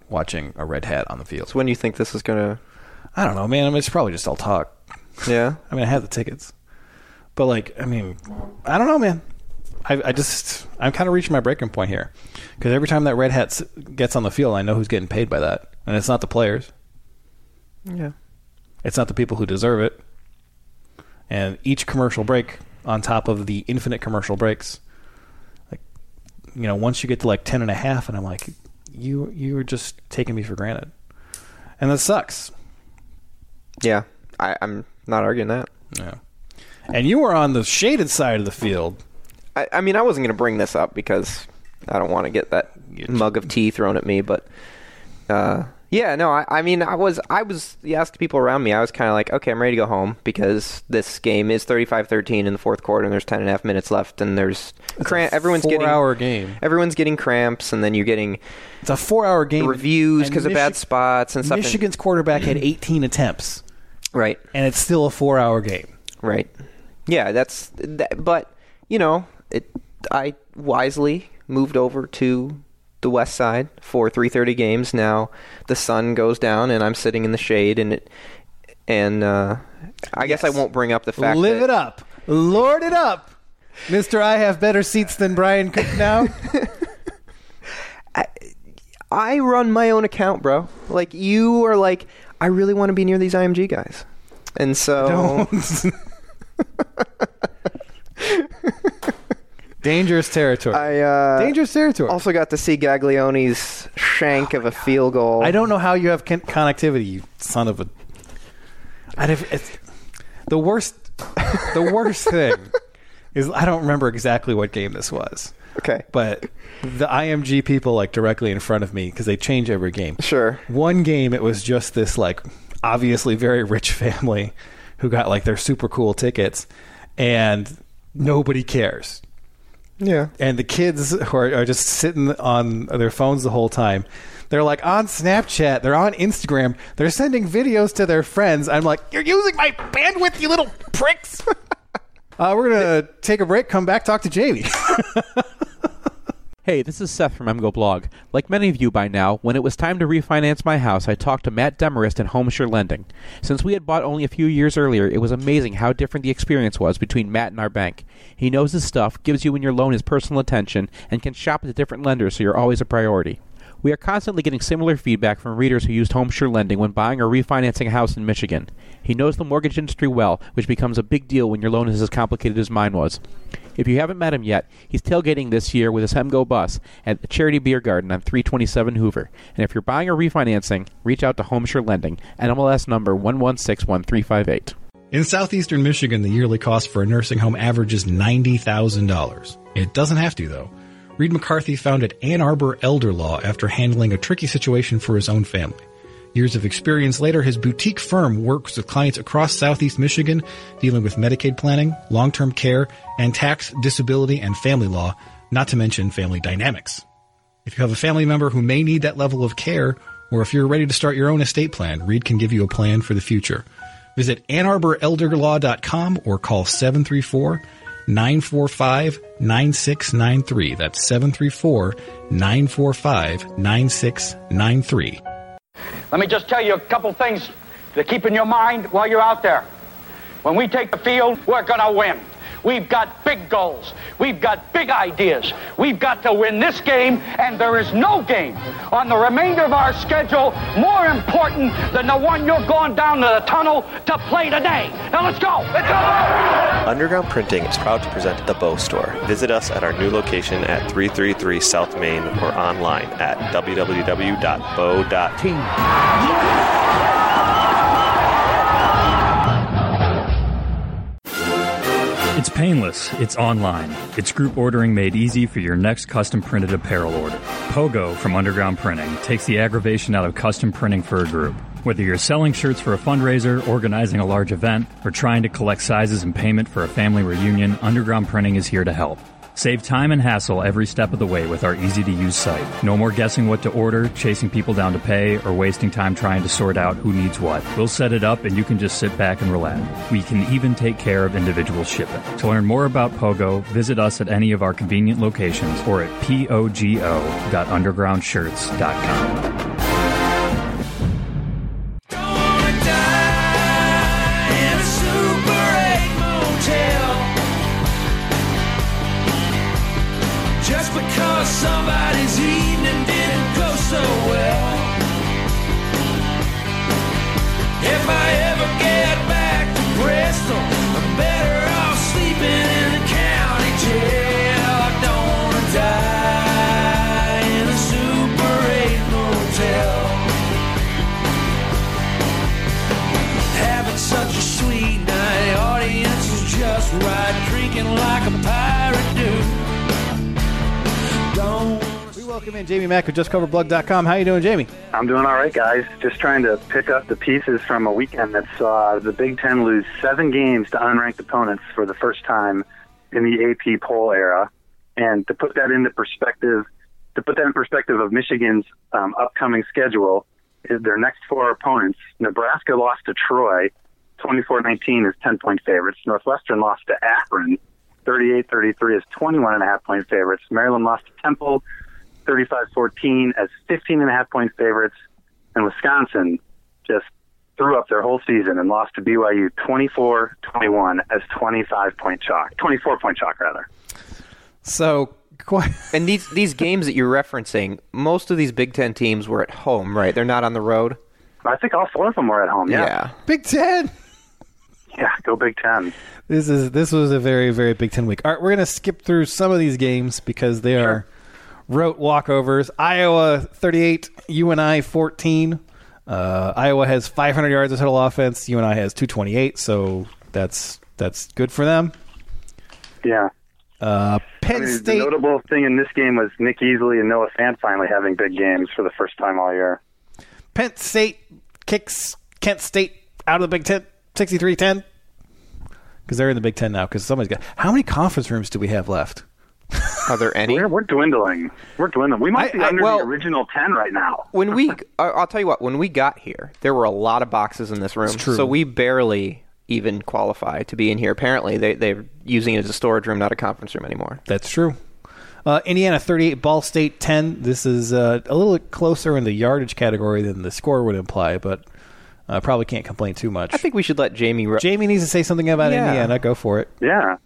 watching a red hat on the field. So when do you think this is going to... I don't know, man. I mean, it's probably just all talk. Yeah? I mean, I had the tickets. But, like, I mean, I don't know, man. I'm kind of reaching my breaking point here. Because every time that red hat gets on the field, I know who's getting paid by that. And it's not the players. Yeah. It's not the people who deserve it. And each commercial break, on top of the infinite commercial breaks, like, you know, once you get to like 10 and a half, and I'm like, you are just taking me for granted. And that sucks. Yeah. I'm not arguing that. Yeah. And you were on the shaded side of the field. I mean, I wasn't going to bring this up because I don't want to get that mug of tea thrown at me, but yeah, no, I mean, you asked people around me, I was kind of like, okay, I'm ready to go home because this game is 35-13 in the fourth quarter and there's 10 and a half minutes left and there's everyone's getting 4-hour game. Everyone's getting cramps and then you're getting it's a 4-hour game reviews because of bad spots and stuff. Michigan's quarterback had 18 attempts. Right. And it's still a 4-hour game. Right. Yeah, but you know, I wisely moved over to the west side for 3:30 games. Now the sun goes down and I'm sitting in the shade, and I guess I won't bring up the fact Live it up. Lord it up. Mr. I have better seats than Brian Cook now. I run my own account, bro. Like, you are like, I really want to be near these IMG guys. And so... Dangerous territory. Dangerous territory. Also got to see Gaglione's shank of a field goal. I don't know how you have connectivity, you son of a... The worst thing is I don't remember exactly what game this was. Okay. But the IMG people, like, directly in front of me, because they change every game. Sure. One game, it was just this, like, obviously very rich family who got, like, their super cool tickets, and nobody cares. Yeah. And the kids who are just sitting on their phones the whole time, they're like on Snapchat, they're on Instagram, they're sending videos to their friends. I'm like, you're using my bandwidth, you little pricks. We're going to take a break, come back, talk to Jamie. Hey, this is Seth from MGO Blog. Like many of you by now, when it was time to refinance my house, I talked to Matt Demarest and HomeSure Lending. Since we had bought only a few years earlier, it was amazing how different the experience was between Matt and our bank. He knows his stuff, gives you and your loan his personal attention, and can shop at the different lenders so you're always a priority. We are constantly getting similar feedback from readers who used HomeSure Lending when buying or refinancing a house in Michigan. He knows the mortgage industry well, which becomes a big deal when your loan is as complicated as mine was. If you haven't met him yet, he's tailgating this year with his HemGo bus at the Charity Beer Garden on 327 Hoover. And if you're buying or refinancing, reach out to HomeSure Lending, NMLS number 1161358. In southeastern Michigan, the yearly cost for a nursing home averages $90,000. It doesn't have to, though. Reed McCarthy founded Ann Arbor Elder Law after handling a tricky situation for his own family. Years of experience later, his boutique firm works with clients across southeast Michigan, dealing with Medicaid planning, long-term care, and tax, disability, and family law, not to mention family dynamics. If you have a family member who may need that level of care, or if you're ready to start your own estate plan, Reed can give you a plan for the future. Visit AnnArborElderLaw.com or call 734-945-9693. That's 734-945-9693. Let me just tell you a couple things to keep in your mind while you're out there. When we take the field, we're going to win. We've got big goals. We've got big ideas. We've got to win this game, and there is no game on the remainder of our schedule more important than the one you're going down to the tunnel to play today. Now let's go. Let's go. Underground Printing is proud to present The Bow Store. Visit us at our new location at 333 South Main or online at www.bow.team. It's painless, it's online, it's group ordering made easy for your next custom printed apparel order. Pogo from Underground Printing takes the aggravation out of custom printing for a group. Whether you're selling shirts for a fundraiser, organizing a large event, or trying to collect sizes and payment for a family reunion, Underground Printing is here to help. Save time and hassle every step of the way with our easy-to-use site. No more guessing what to order, chasing people down to pay, or wasting time trying to sort out who needs what. We'll set it up and you can just sit back and relax. We can even take care of individual shipping. To learn more about Pogo, visit us at any of our convenient locations or at pogo.undergroundshirts.com. Welcome in Jamie Mack with JustCoverBlog.com. How you doing, Jamie? I'm doing all right, guys. Just trying to pick up the pieces from a weekend that saw the Big Ten lose 7 games to unranked opponents for the first time in the AP poll era. And to put that into perspective, of Michigan's upcoming schedule, is their next 4 opponents. Nebraska lost to Troy, 24-19 as 10-point favorites. Northwestern lost to Akron, 38-33 as 21.5-point favorites. Maryland lost to Temple, 35-14 as 15.5-point favorites. And Wisconsin just threw up their whole season and lost to BYU 24-21 as 24-point chalk, rather. So, and these games that you're referencing, most of these Big Ten teams were at home, right? They're not on the road. I think all 4 of them were at home. Yeah. Big Ten. Yeah, go Big Ten. This was a very, very Big Ten week. All right, we're going to skip through some of these games because they are rote walkovers. Iowa 38, UNI 14. Iowa has 500 yards of total offense. UNI has 228, so that's good for them. Yeah. Penn State. The notable thing in this game was Nick Easley and Noah Fant finally having big games for the first time all year. Penn State kicks Kent State out of the Big Ten, 63-10. Because they're in the Big Ten now. Because somebody's got. How many conference rooms do we have left? Are there any? We're dwindling. We might be under the original 10 right now. I'll tell you what. When we got here, there were a lot of boxes in this room. It's true. So we barely even qualify to be in here. Apparently, they're using it as a storage room, not a conference room anymore. That's true. Indiana 38, Ball State 10. This is a little closer in the yardage category than the score would imply, but probably can't complain too much. I think we should let Jamie... Jamie needs to say something about Indiana. Go for it. Yeah.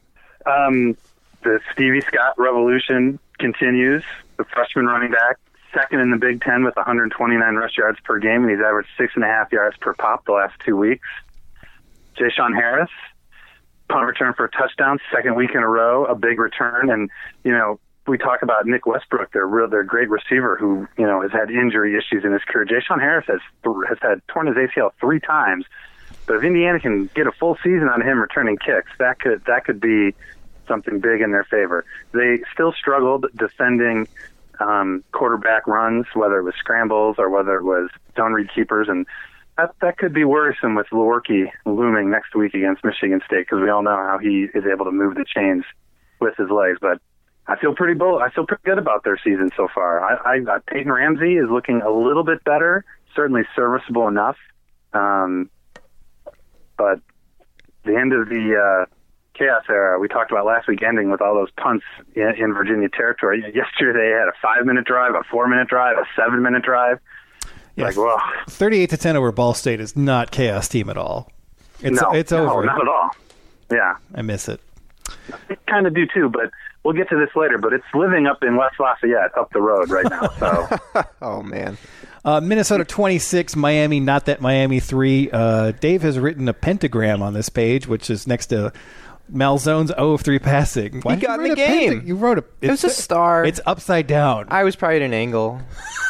The Stevie Scott revolution continues. The freshman running back, second in the Big Ten with 129 rush yards per game, and he's averaged 6.5 yards per pop the last 2 weeks. Ja'Shawn Harris, punt return for a touchdown, second week in a row, a big return. And, we talk about Nick Westbrook, their great receiver who, has had injury issues in his career. Ja'Shawn Harris has had torn his ACL 3 times. But if Indiana can get a full season on him returning kicks, that could be something big in their favor. They still struggled defending quarterback runs, whether it was scrambles or whether it was zone read keepers, and that could be worrisome with Lewerke looming next week against Michigan State, because we all know how he is able to move the chains with his legs. But I feel pretty good about their season so far. Peyton Ramsey is looking a little bit better, certainly serviceable enough. But the end of the chaos era we talked about last week, ending with all those punts in Virginia territory. Yesterday they had a 5-minute drive, a 4-minute drive, a 7-minute drive. Yeah, 38-10 over Ball State is not chaos team at all. It's over. No, not at all. Yeah. I miss it. I kind of do too, but we'll get to this later. But it's living up in West Lafayette up the road right now. So. Oh, man. Minnesota 26, Miami, not that Miami 3. Dave has written a pentagram on this page, which is next to Malzone's 0 of 3 passing. Why he got in the game. You wrote it was a star. It's upside down. I was probably at an angle.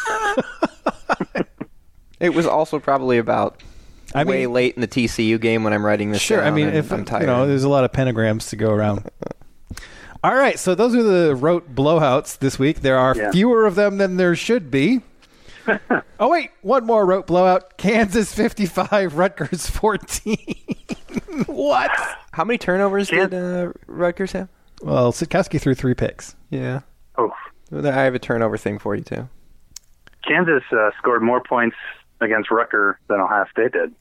It was also probably about way late in the TCU game when I'm writing this. Sure, down, if I'm tired. There's a lot of pentagrams to go around. All right, so those are the rote blowouts this week. There are fewer of them than there should be. Oh, wait, one more rote blowout. Kansas 55, Rutgers 14. What? How many turnovers did Rutgers have? Well, Sitkowski threw 3 picks. Yeah. Oh. I have a turnover thing for you, too. Kansas scored more points against Rutgers than Ohio State did.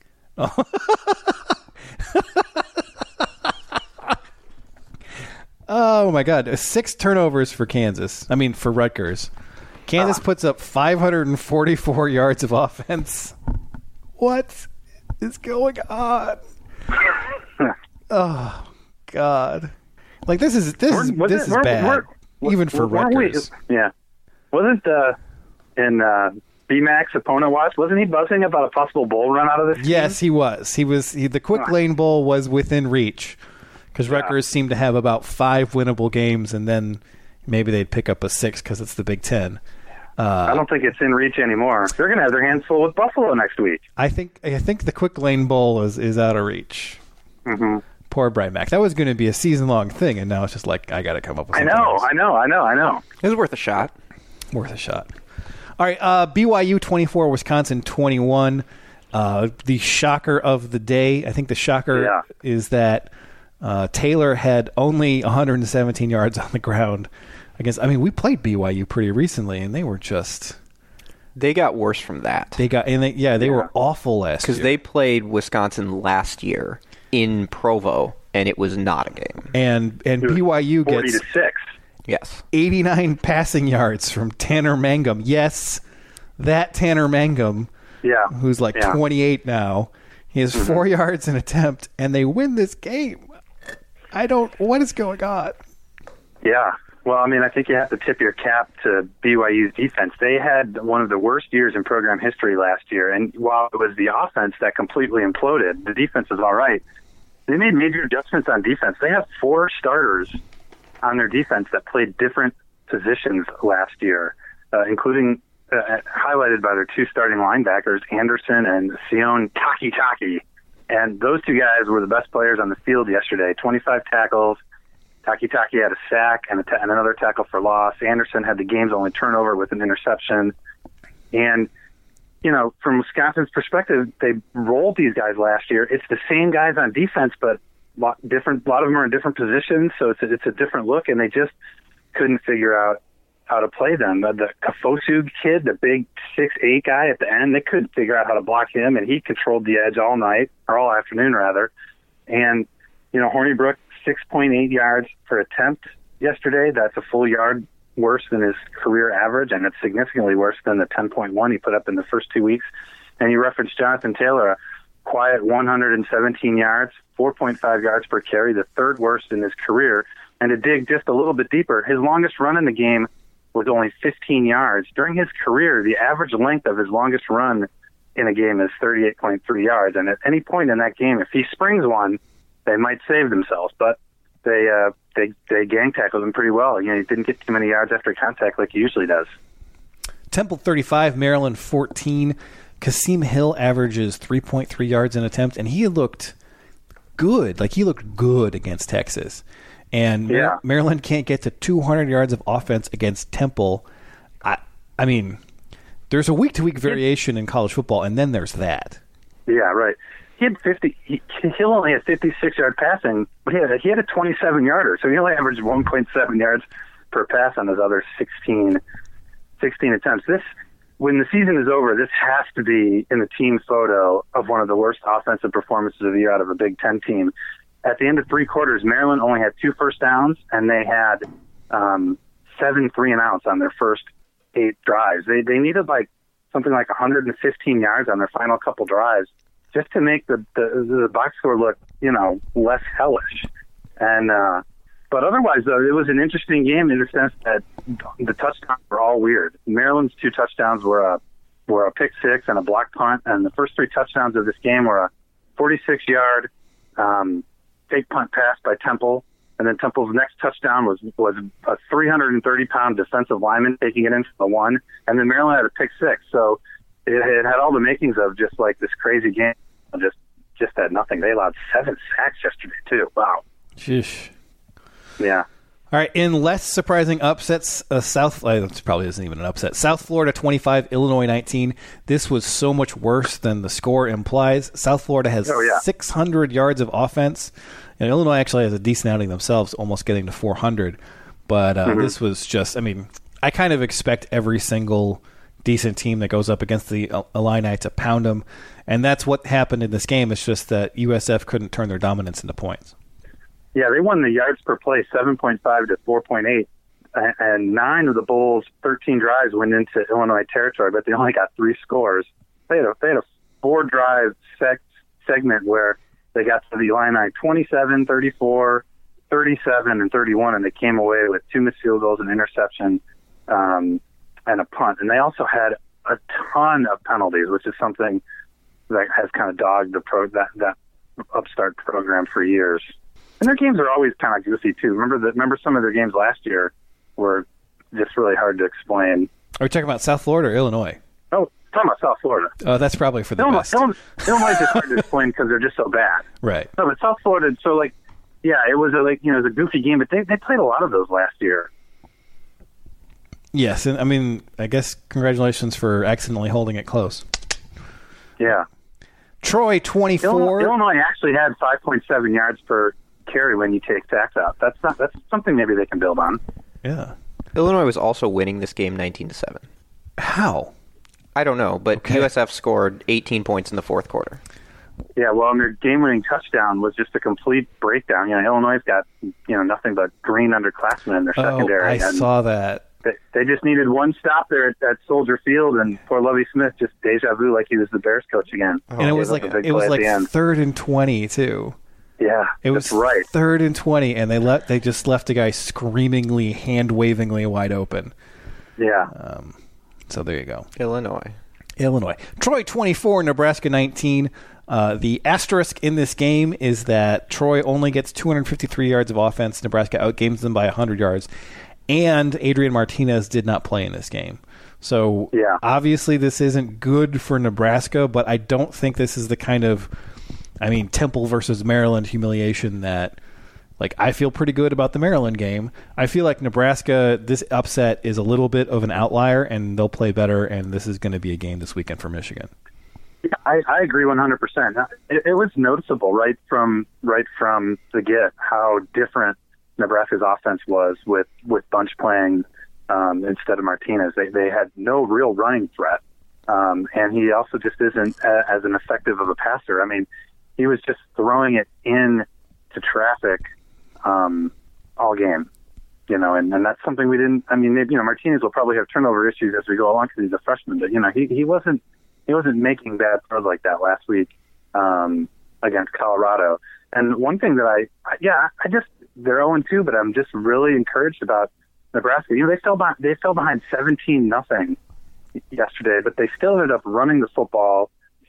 Oh, my God. 6 turnovers for Kansas. For Rutgers. Kansas puts up 544 yards of offense. What is going on? Oh, God. This is bad. Even for Rutgers. Yeah. Wasn't BMAC's opponent wasn't he buzzing about a possible bowl run out of this game? Yes, he was. The Quick Lane Bowl was within reach because Rutgers seemed to have about 5 winnable games, and then maybe they'd pick up a 6 because it's the Big Ten. I don't think it's in reach anymore. They're going to have their hands full with Buffalo next week. I think the Quick Lane Bowl is out of reach. Mm-hmm. Poor Brian Mack. That was going to be a season-long thing, and now it's just I got to come up with something else. I know. It was worth a shot. Worth a shot. All right, BYU 24, Wisconsin 21. The shocker of the day, I think the shocker is that Taylor had only 117 yards on the ground against. I mean, we played BYU pretty recently, and they were just. They got worse from that. They were awful last year. Because they played Wisconsin last year in Provo, and it was not a game. And BYU 40 gets to 6. Yes. 89 passing yards from Tanner Mangum. Yes, that Tanner Mangum. Yeah. Who's like 28 now. He has 4 yards an attempt, and they win this game. What is going on? Yeah. Well, I mean, I think you have to tip your cap to BYU's defense. They had one of the worst years in program history last year, and while it was the offense that completely imploded, the defense was all right. They made major adjustments on defense. They have 4 starters on their defense that played different positions last year, including highlighted by their 2 starting linebackers, Anderson and Sion Taki. And those 2 guys were the best players on the field yesterday. 25 tackles. Taki had a sack and another tackle for loss. Anderson had the game's only turnover with an interception. And, you know, from Wisconsin's perspective, they rolled these guys last year. It's the same guys on defense, but a lot of them are in different positions, so it's a different look, and they just couldn't figure out how to play them. The Kafosu kid, the big 6'8" guy at the end, they couldn't figure out how to block him, and he controlled the edge all afternoon rather. And, you know, Hornibrook, 6.8 yards per attempt yesterday. That's a full yard worse than his career average, and it's significantly worse than the 10.1 he put up in the first 2 weeks. And you referenced Jonathan Taylor, a quiet 117 yards, 4.5 yards per carry, the 3rd worst in his career. And to dig just a little bit deeper, his longest run in the game was only 15 yards. During his career, the average length of his longest run in a game is 38.3 yards. And at any point in that game, if he springs one, they might save themselves. But they gang tackled him pretty well. You know, he didn't get too many yards after contact like he usually does. Temple 35, Maryland 14. Kasim Hill averages 3.3 yards an attempt, and he looked good. Like, he looked good against Texas. And Maryland can't get to 200 yards of offense against Temple. I mean, there's a week-to-week variation in college football, and then there's that. Yeah, right. He had Hill only had 56-yard passing, but he had a 27-yarder, so he only averaged 1.7 yards per pass on his other 16 attempts. When the season is over, this has to be in the team photo of one of the worst offensive performances of the year out of a Big Ten team. At the end of 3 quarters, Maryland only had 2 first downs, and they had 7 3-and-outs on their first 8 drives. They needed something like 115 yards on their final couple drives just to make the box score look, you know, less hellish. And but otherwise, though, it was an interesting game in the sense that the touchdowns were all weird. Maryland's 2 touchdowns were a pick 6 and a block punt, and the first 3 touchdowns of this game were a 46-yard fake punt pass by Temple, and then Temple's next touchdown was a 330-pound defensive lineman taking it in for the 1, and then Maryland had a pick 6. So it had all the makings of just like this crazy game. Just had nothing. They allowed 7 sacks yesterday too. Wow. Sheesh. Yeah. All right, in less surprising upsets, this probably isn't even an upset. South Florida 25, Illinois 19. This was so much worse than the score implies. South Florida has 600 yards of offense, and Illinois actually has a decent outing themselves, almost getting to 400. But this was just, I mean, I kind of expect every single decent team that goes up against the Illini to pound them, and that's what happened in this game. It's just that USF couldn't turn their dominance into points. Yeah, they won the yards per play 7.5 to 4.8, and 9 of the Bulls' 13 drives went into Illinois territory, but they only got 3 scores. They had a 4-drive segment where they got to the Illini 27, 34, 37, and 31, and they came away with 2 missed field goals, an interception, and a punt. And they also had a ton of penalties, which is something that has kind of dogged that upstart program for years. And their games are always kind of goofy too. Remember some of their games last year were just really hard to explain. Are we talking about South Florida or Illinois? Oh, talking about South Florida. Oh, that's probably for the best. Illinois is just hard to explain because they're just so bad. Right. No, but South Florida. So it was it was a goofy game, but they played a lot of those last year. Yes, and I mean, I guess congratulations for accidentally holding it close. Yeah. Troy, 24. Illinois actually had 5.7 yards per carry when you take sacks out. That's something maybe they can build on. Yeah. Illinois was also winning this game 19-7. How? I don't know, but USF scored 18 points in the fourth quarter. Yeah, well, and their game-winning touchdown was just a complete breakdown. Illinois's got nothing but green underclassmen in their secondary. I saw that. They just needed one stop there at Soldier Field, and poor Lovie Smith just deja vu like he was the Bears coach again. And it was like 3rd and 20 too. Yeah, it was right. 3rd and 20, and they just left a guy screamingly, hand-wavingly wide open. Yeah. So there you go. Illinois. Troy 24, Nebraska 19. The asterisk in this game is that Troy only gets 253 yards of offense. Nebraska outgames them by 100 yards. And Adrian Martinez did not play in this game. So obviously this isn't good for Nebraska, but I don't think this is the kind of, Temple versus Maryland humiliation that, I feel pretty good about the Maryland game. I feel like Nebraska, this upset is a little bit of an outlier, and they'll play better, and this is going to be a game this weekend for Michigan. Yeah, I agree 100%. It was noticeable right from the get how different Nebraska's offense was with Bunch playing instead of Martinez. They had no real running threat, and he also just isn't as an effective of a passer. He was just throwing it into traffic all game, and that's something we didn't. Martinez will probably have turnover issues as we go along because he's a freshman, but he wasn't making bad throws like that last week against Colorado. And one thing that they're 0-2, but I'm just really encouraged about Nebraska. They fell behind 17-0 yesterday, but they still ended up running the football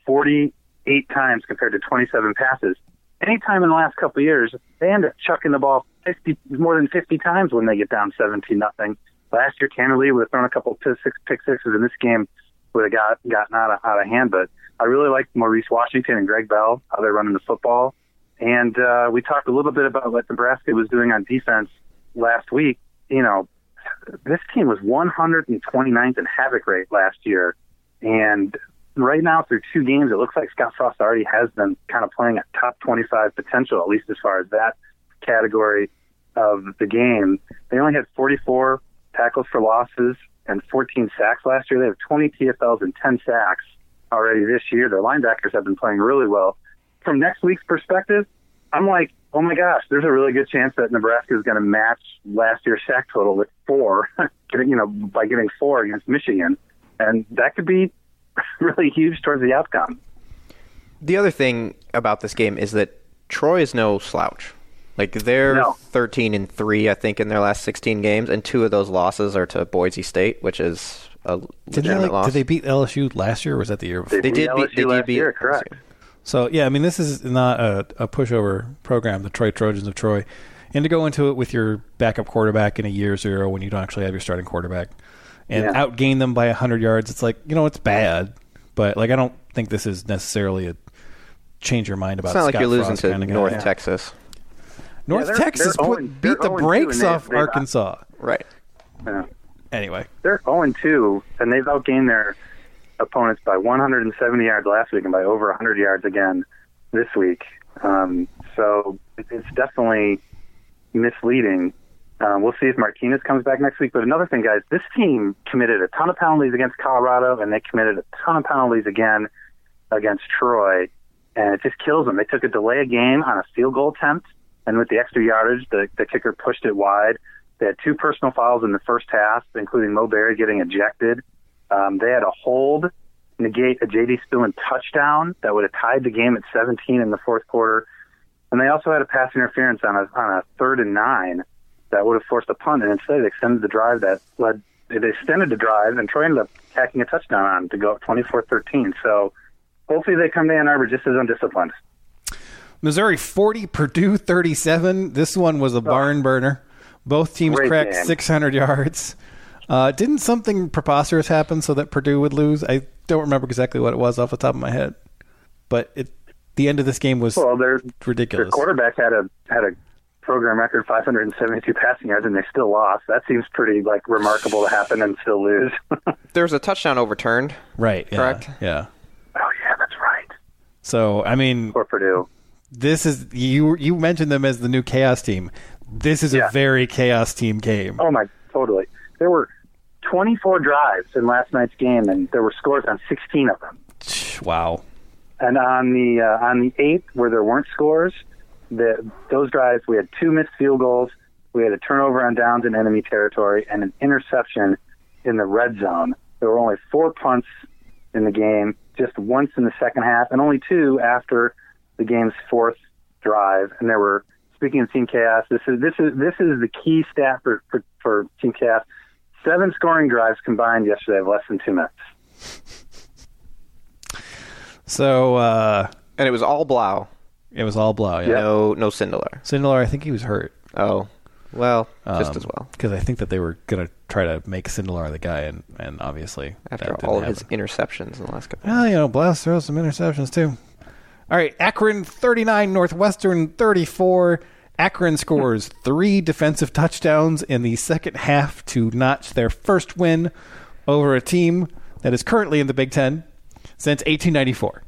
48 times compared to 27 passes. Anytime in the last couple of years, they end up chucking the ball more than 50 times when they get down 17-0. Last year, Tanner Lee would have thrown a couple pick sixes in this game, would have gotten out of hand. But I really like Maurice Washington and Greg Bell, how they're running the football. And we talked a little bit about what Nebraska was doing on defense last week. This team was 129th in havoc rate last year. And right now, through 2 games, it looks like Scott Frost already has them kind of playing at top 25 potential, at least as far as that category of the game. They only had 44 tackles for losses and 14 sacks last year. They have 20 TFLs and 10 sacks already this year. Their linebackers have been playing really well. From next week's perspective, I'm like, oh my gosh, there's a really good chance that Nebraska is going to match last year's sack total with 4, by getting 4 against Michigan. And that could be really huge towards the outcome. The other thing about this game is that Troy is no slouch. They're 13-3, I think, in their last 16 games, and 2 of those losses are to Boise State, which is a legitimate loss. Did they beat LSU last year, or was that the year before? They did beat last year, correct. So, this is not a pushover program, the Troy Trojans of Troy. And to go into it with your backup quarterback in a year 0 when you don't actually have your starting quarterback and outgain them by 100 yards, it's it's bad. But, I don't think this is necessarily a change your mind about It's not Scott like you're losing Frost to North Texas. North Texas beat the brakes off Arkansas. Right. Yeah. Anyway. They're 0-2, and they've outgained their opponents by 170 yards last week and by over 100 yards again this week. So it's definitely misleading. We'll see if Martinez comes back next week. But another thing, guys, this team committed a ton of penalties against Colorado, and they committed a ton of penalties again against Troy, and it just kills them. They took a delay of game on a field goal attempt, and with the extra yardage, the kicker pushed it wide. They had 2 personal fouls in the first half, including Mo Berry getting ejected. They had a hold negate a J.D. Spillane touchdown that would have tied the game at 17 in the fourth quarter. And they also had a pass interference on a 3rd and 9 that would have forced a punt, and instead they extended the drive and Troy ended up tacking a touchdown on to go up 24-13. So hopefully they come to Ann Arbor just as undisciplined. Missouri 40, Purdue 37. This one was a barn burner. Both teams cracked 600 yards. Didn't something preposterous happen so that Purdue would lose? I don't remember exactly what it was off the top of my head, but the end of this game was ridiculous. Their quarterback had a program record 572 passing yards, and they still lost. That seems pretty remarkable to happen and still lose. There was a touchdown overturned. Right. Yeah, correct? Yeah. Oh yeah, that's right. So I mean, for Purdue, this is you mentioned them as the new chaos team. This is a very chaos team game. Oh my, totally. There were 24 drives in last night's game, and there were scores on 16 of them. Wow. And on the 8th, where there weren't scores, those drives, we had 2 missed field goals, we had a turnover on downs in enemy territory, and an interception in the red zone. There were only 4 punts in the game, just once in the second half, and only 2 after the game's 4th drive. And there were, speaking of Team Chaos, this is the key stat for Team Chaos. 7 scoring drives combined yesterday of less than 2 minutes. So, and it was all Blau. It was all Blau. Yeah. No Sindelar. Sindelar, I think he was hurt. Oh, well, just as well. Because I think that they were going to try to make Sindelar the guy, and obviously after all of his interceptions in the last couple. Well, Blau throws some interceptions too. All right, Akron 39, Northwestern 34. Akron scores 3 defensive touchdowns in the second half to notch their first win over a team that is currently in the Big Ten since 1894.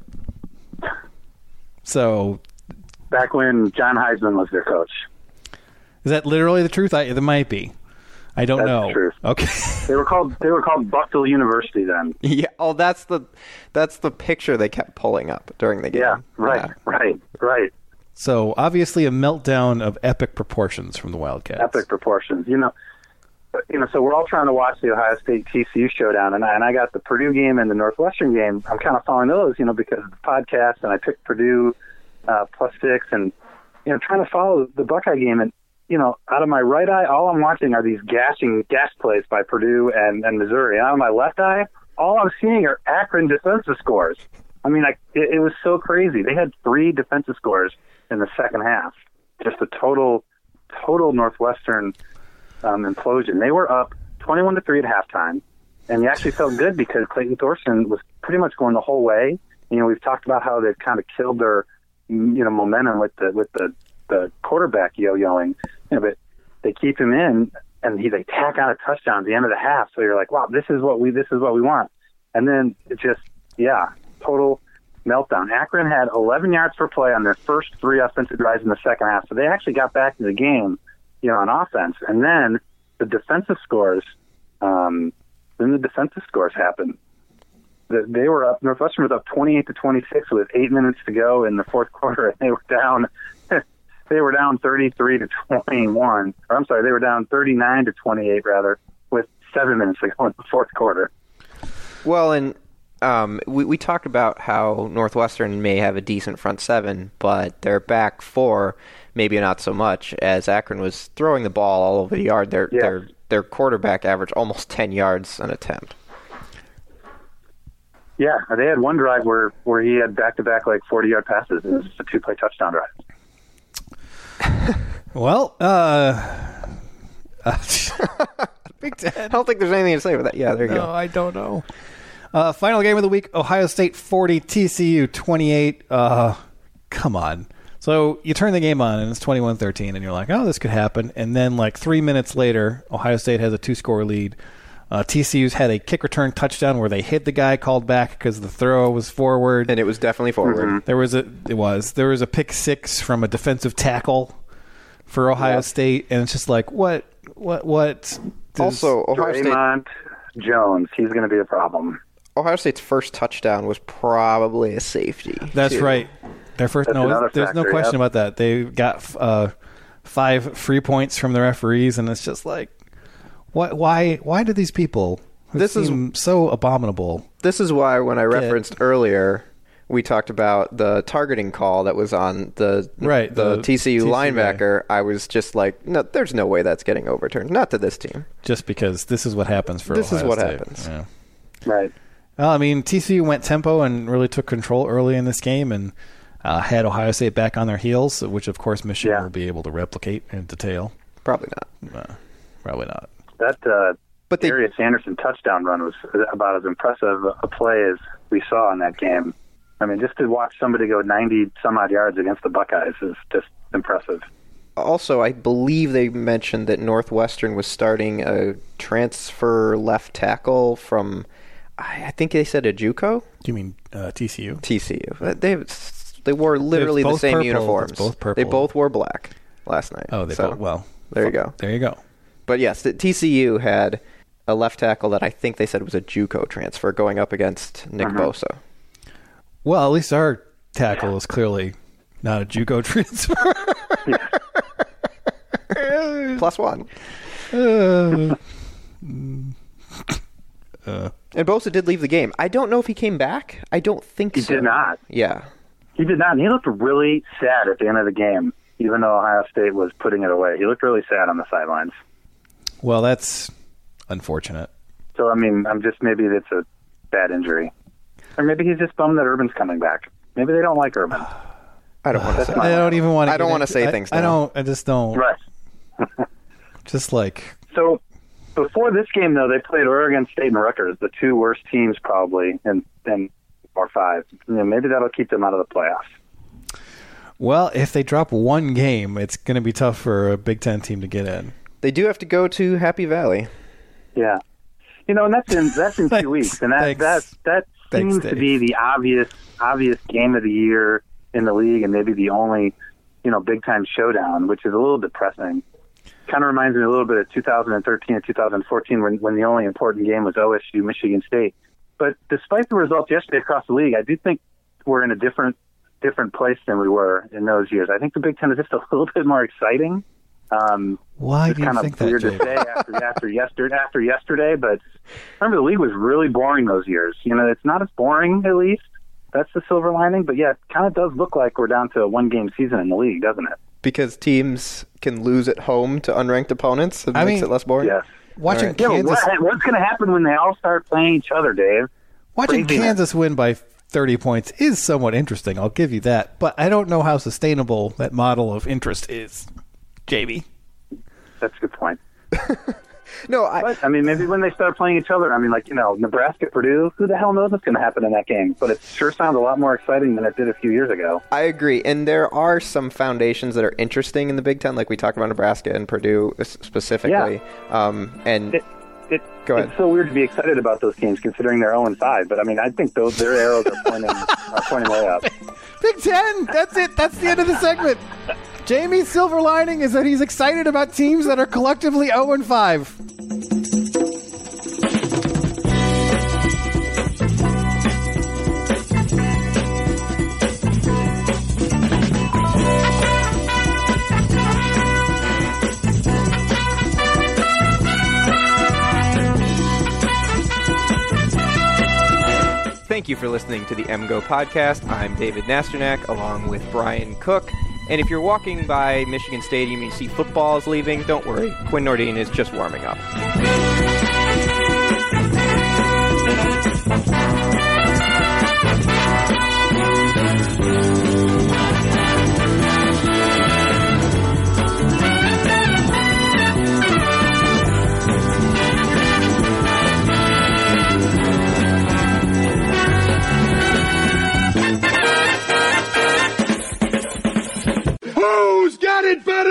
So, back when John Heisman was their coach. Is that literally the truth? There might be. I don't know. That's the truth. Okay. They were called Buckle University then. Yeah. Oh, that's the picture they kept pulling up during the game. Yeah. Right. Yeah. Right. So obviously a meltdown of epic proportions from the Wildcats. Epic proportions. So we're all trying to watch the Ohio State TCU showdown, and I got the Purdue game and the Northwestern game. I'm kind of following those, because of the podcast, and I picked Purdue +6, and trying to follow the Buckeye game, and out of my right eye, all I'm watching are these gas plays by Purdue and Missouri. And out of my left eye, all I'm seeing are Akron defensive scores. I mean, it was so crazy. They had 3 defensive scores in the second half. Just a total Northwestern implosion. They were up 21-3 at halftime, and you actually felt good because Clayton Thorson was pretty much going the whole way. We've talked about how they've kind of killed their momentum with the quarterback yo-yoing, but they keep him in, and they tack on a touchdown at the end of the half. So you're like, wow, this is what we want. And then it just, total meltdown. Akron had 11 yards per play on their first 3 offensive drives in the second half, so they actually got back to the game, on offense. And then the defensive scores, happened. They were up. Northwestern was up 28-26 with 8 minutes to go in the fourth quarter, and they were down. They were down 33-21. Or I'm sorry, they were down 39-28 rather, with 7 minutes to go in the fourth quarter. Well, and we talked about how Northwestern may have a decent front 7, but their back 4 maybe not so much, as Akron was throwing the ball all over the yard. Their quarterback averaged almost 10 yards an attempt. Yeah, they had one drive where he had back-to-back 40-yard passes. It was just a 2-play touchdown drive. Well, Big Ten. I don't think there's anything to say with that. Yeah, there you go. No, I don't know. Final game of the week, Ohio State 40, TCU 28. Come on. So you turn the game on, and it's 21-13, and you're like, oh, this could happen. And then 3 minutes later, Ohio State has a 2-score lead. TCU's had a kick return touchdown where they hit the guy called back because the throw was forward. And it was definitely forward. Mm-hmm. There was a pick 6 from a defensive tackle for Ohio State, and it's just like, what? Also, Ohio Draymond Jones, he's going to be a problem. Ohio State's first touchdown was probably a safety. That's right. Their first. There's no question about that. They got 5 free points from the referees, and it's just like, what? Why do these people seem so abominable? This is why when I referenced earlier, we talked about the targeting call that was on the TCU linebacker. I was just like, no, there's no way that's getting overturned. Not to this team. Just because this is what happens for this Ohio is what State. happens. Yeah. Right. Well, I mean, TCU went tempo and really took control early in this game and had Ohio State back on their heels, which, of course, Michigan will be able to replicate in detail. Probably not. Probably not. That Darius Anderson touchdown run was about as impressive a play as we saw in that game. I mean, just to watch somebody go 90-some-odd yards against the Buckeyes is just impressive. also, I believe they mentioned that Northwestern was starting a transfer left tackle from, I think they said a JUCO? Do you mean TCU? TCU. They wore literally the same uniforms. Both purple. They both wore black last night. Oh, there you go. There you go. But yes, the TCU had a left tackle that I think they said was a JUCO transfer going up against Nick Bosa. Well, at least our tackle is clearly not a JUCO transfer. +1. And Bosa did leave the game. I don't know if he came back. I don't think He so. did not. Yeah. He did not. And he looked really sad at the end of the game, even though Ohio State was putting it away. He looked really sad on the sidelines. Well, that's unfortunate. So, I mean, maybe it's a bad injury. Or maybe he's just bummed that Urban's coming back. Maybe they don't like Urban. I don't want to say. I don't even want to. I don't want to say things now. I just don't. Right. Just like. So, before this game, though, they played Oregon State and Rutgers, the two worst teams probably, or 5. Maybe that'll keep them out of the playoffs. Well, if they drop one game, it's going to be tough for a Big Ten team to get in. They do have to go to Happy Valley. Yeah. And that's in 2 weeks. And that seems to be the obvious game of the year in the league, and maybe the only, big-time showdown, which is a little depressing. Kind of reminds me a little bit of 2013 or 2014 when the only important game was OSU, Michigan State. But despite the results yesterday across the league, I do think we're in a different place than we were in those years. I think the Big Ten is just a little bit more exciting. Why do you think that, weird Jay? to say after yesterday, but remember the league was really boring those years. It's not as boring, at least. That's the silver lining. But yeah, it kind of does look like we're down to a one-game season in the league, doesn't it? Because teams can lose at home to unranked opponents. It makes it less boring. Yes. Watching Right. Kansas. What's going to happen when they all start playing each other, Dave? Watching Craziness. Kansas win by 30 points is somewhat interesting. I'll give you that. But I don't know how sustainable that model of interest is, JB. That's a good point. No, but maybe when they start playing each other, Nebraska, Purdue, who the hell knows what's going to happen in that game? But it sure sounds a lot more exciting than it did a few years ago. I agree. And there are some foundations that are interesting in the Big Ten, like we talked about Nebraska and Purdue specifically. Yeah. Go ahead. It's so weird to be excited about those teams considering they're 0-5. But, I think their arrows are pointing way up. Big Ten! That's it. That's the end of the segment. Jamie's silver lining is that he's excited about teams that are collectively 0-5. Thank you for listening to the MGO podcast. I'm David Nasternak along with Brian Cook. And if you're walking by Michigan Stadium and you see footballs leaving, don't worry. Quinn Nordine is just warming up. Who's got it better?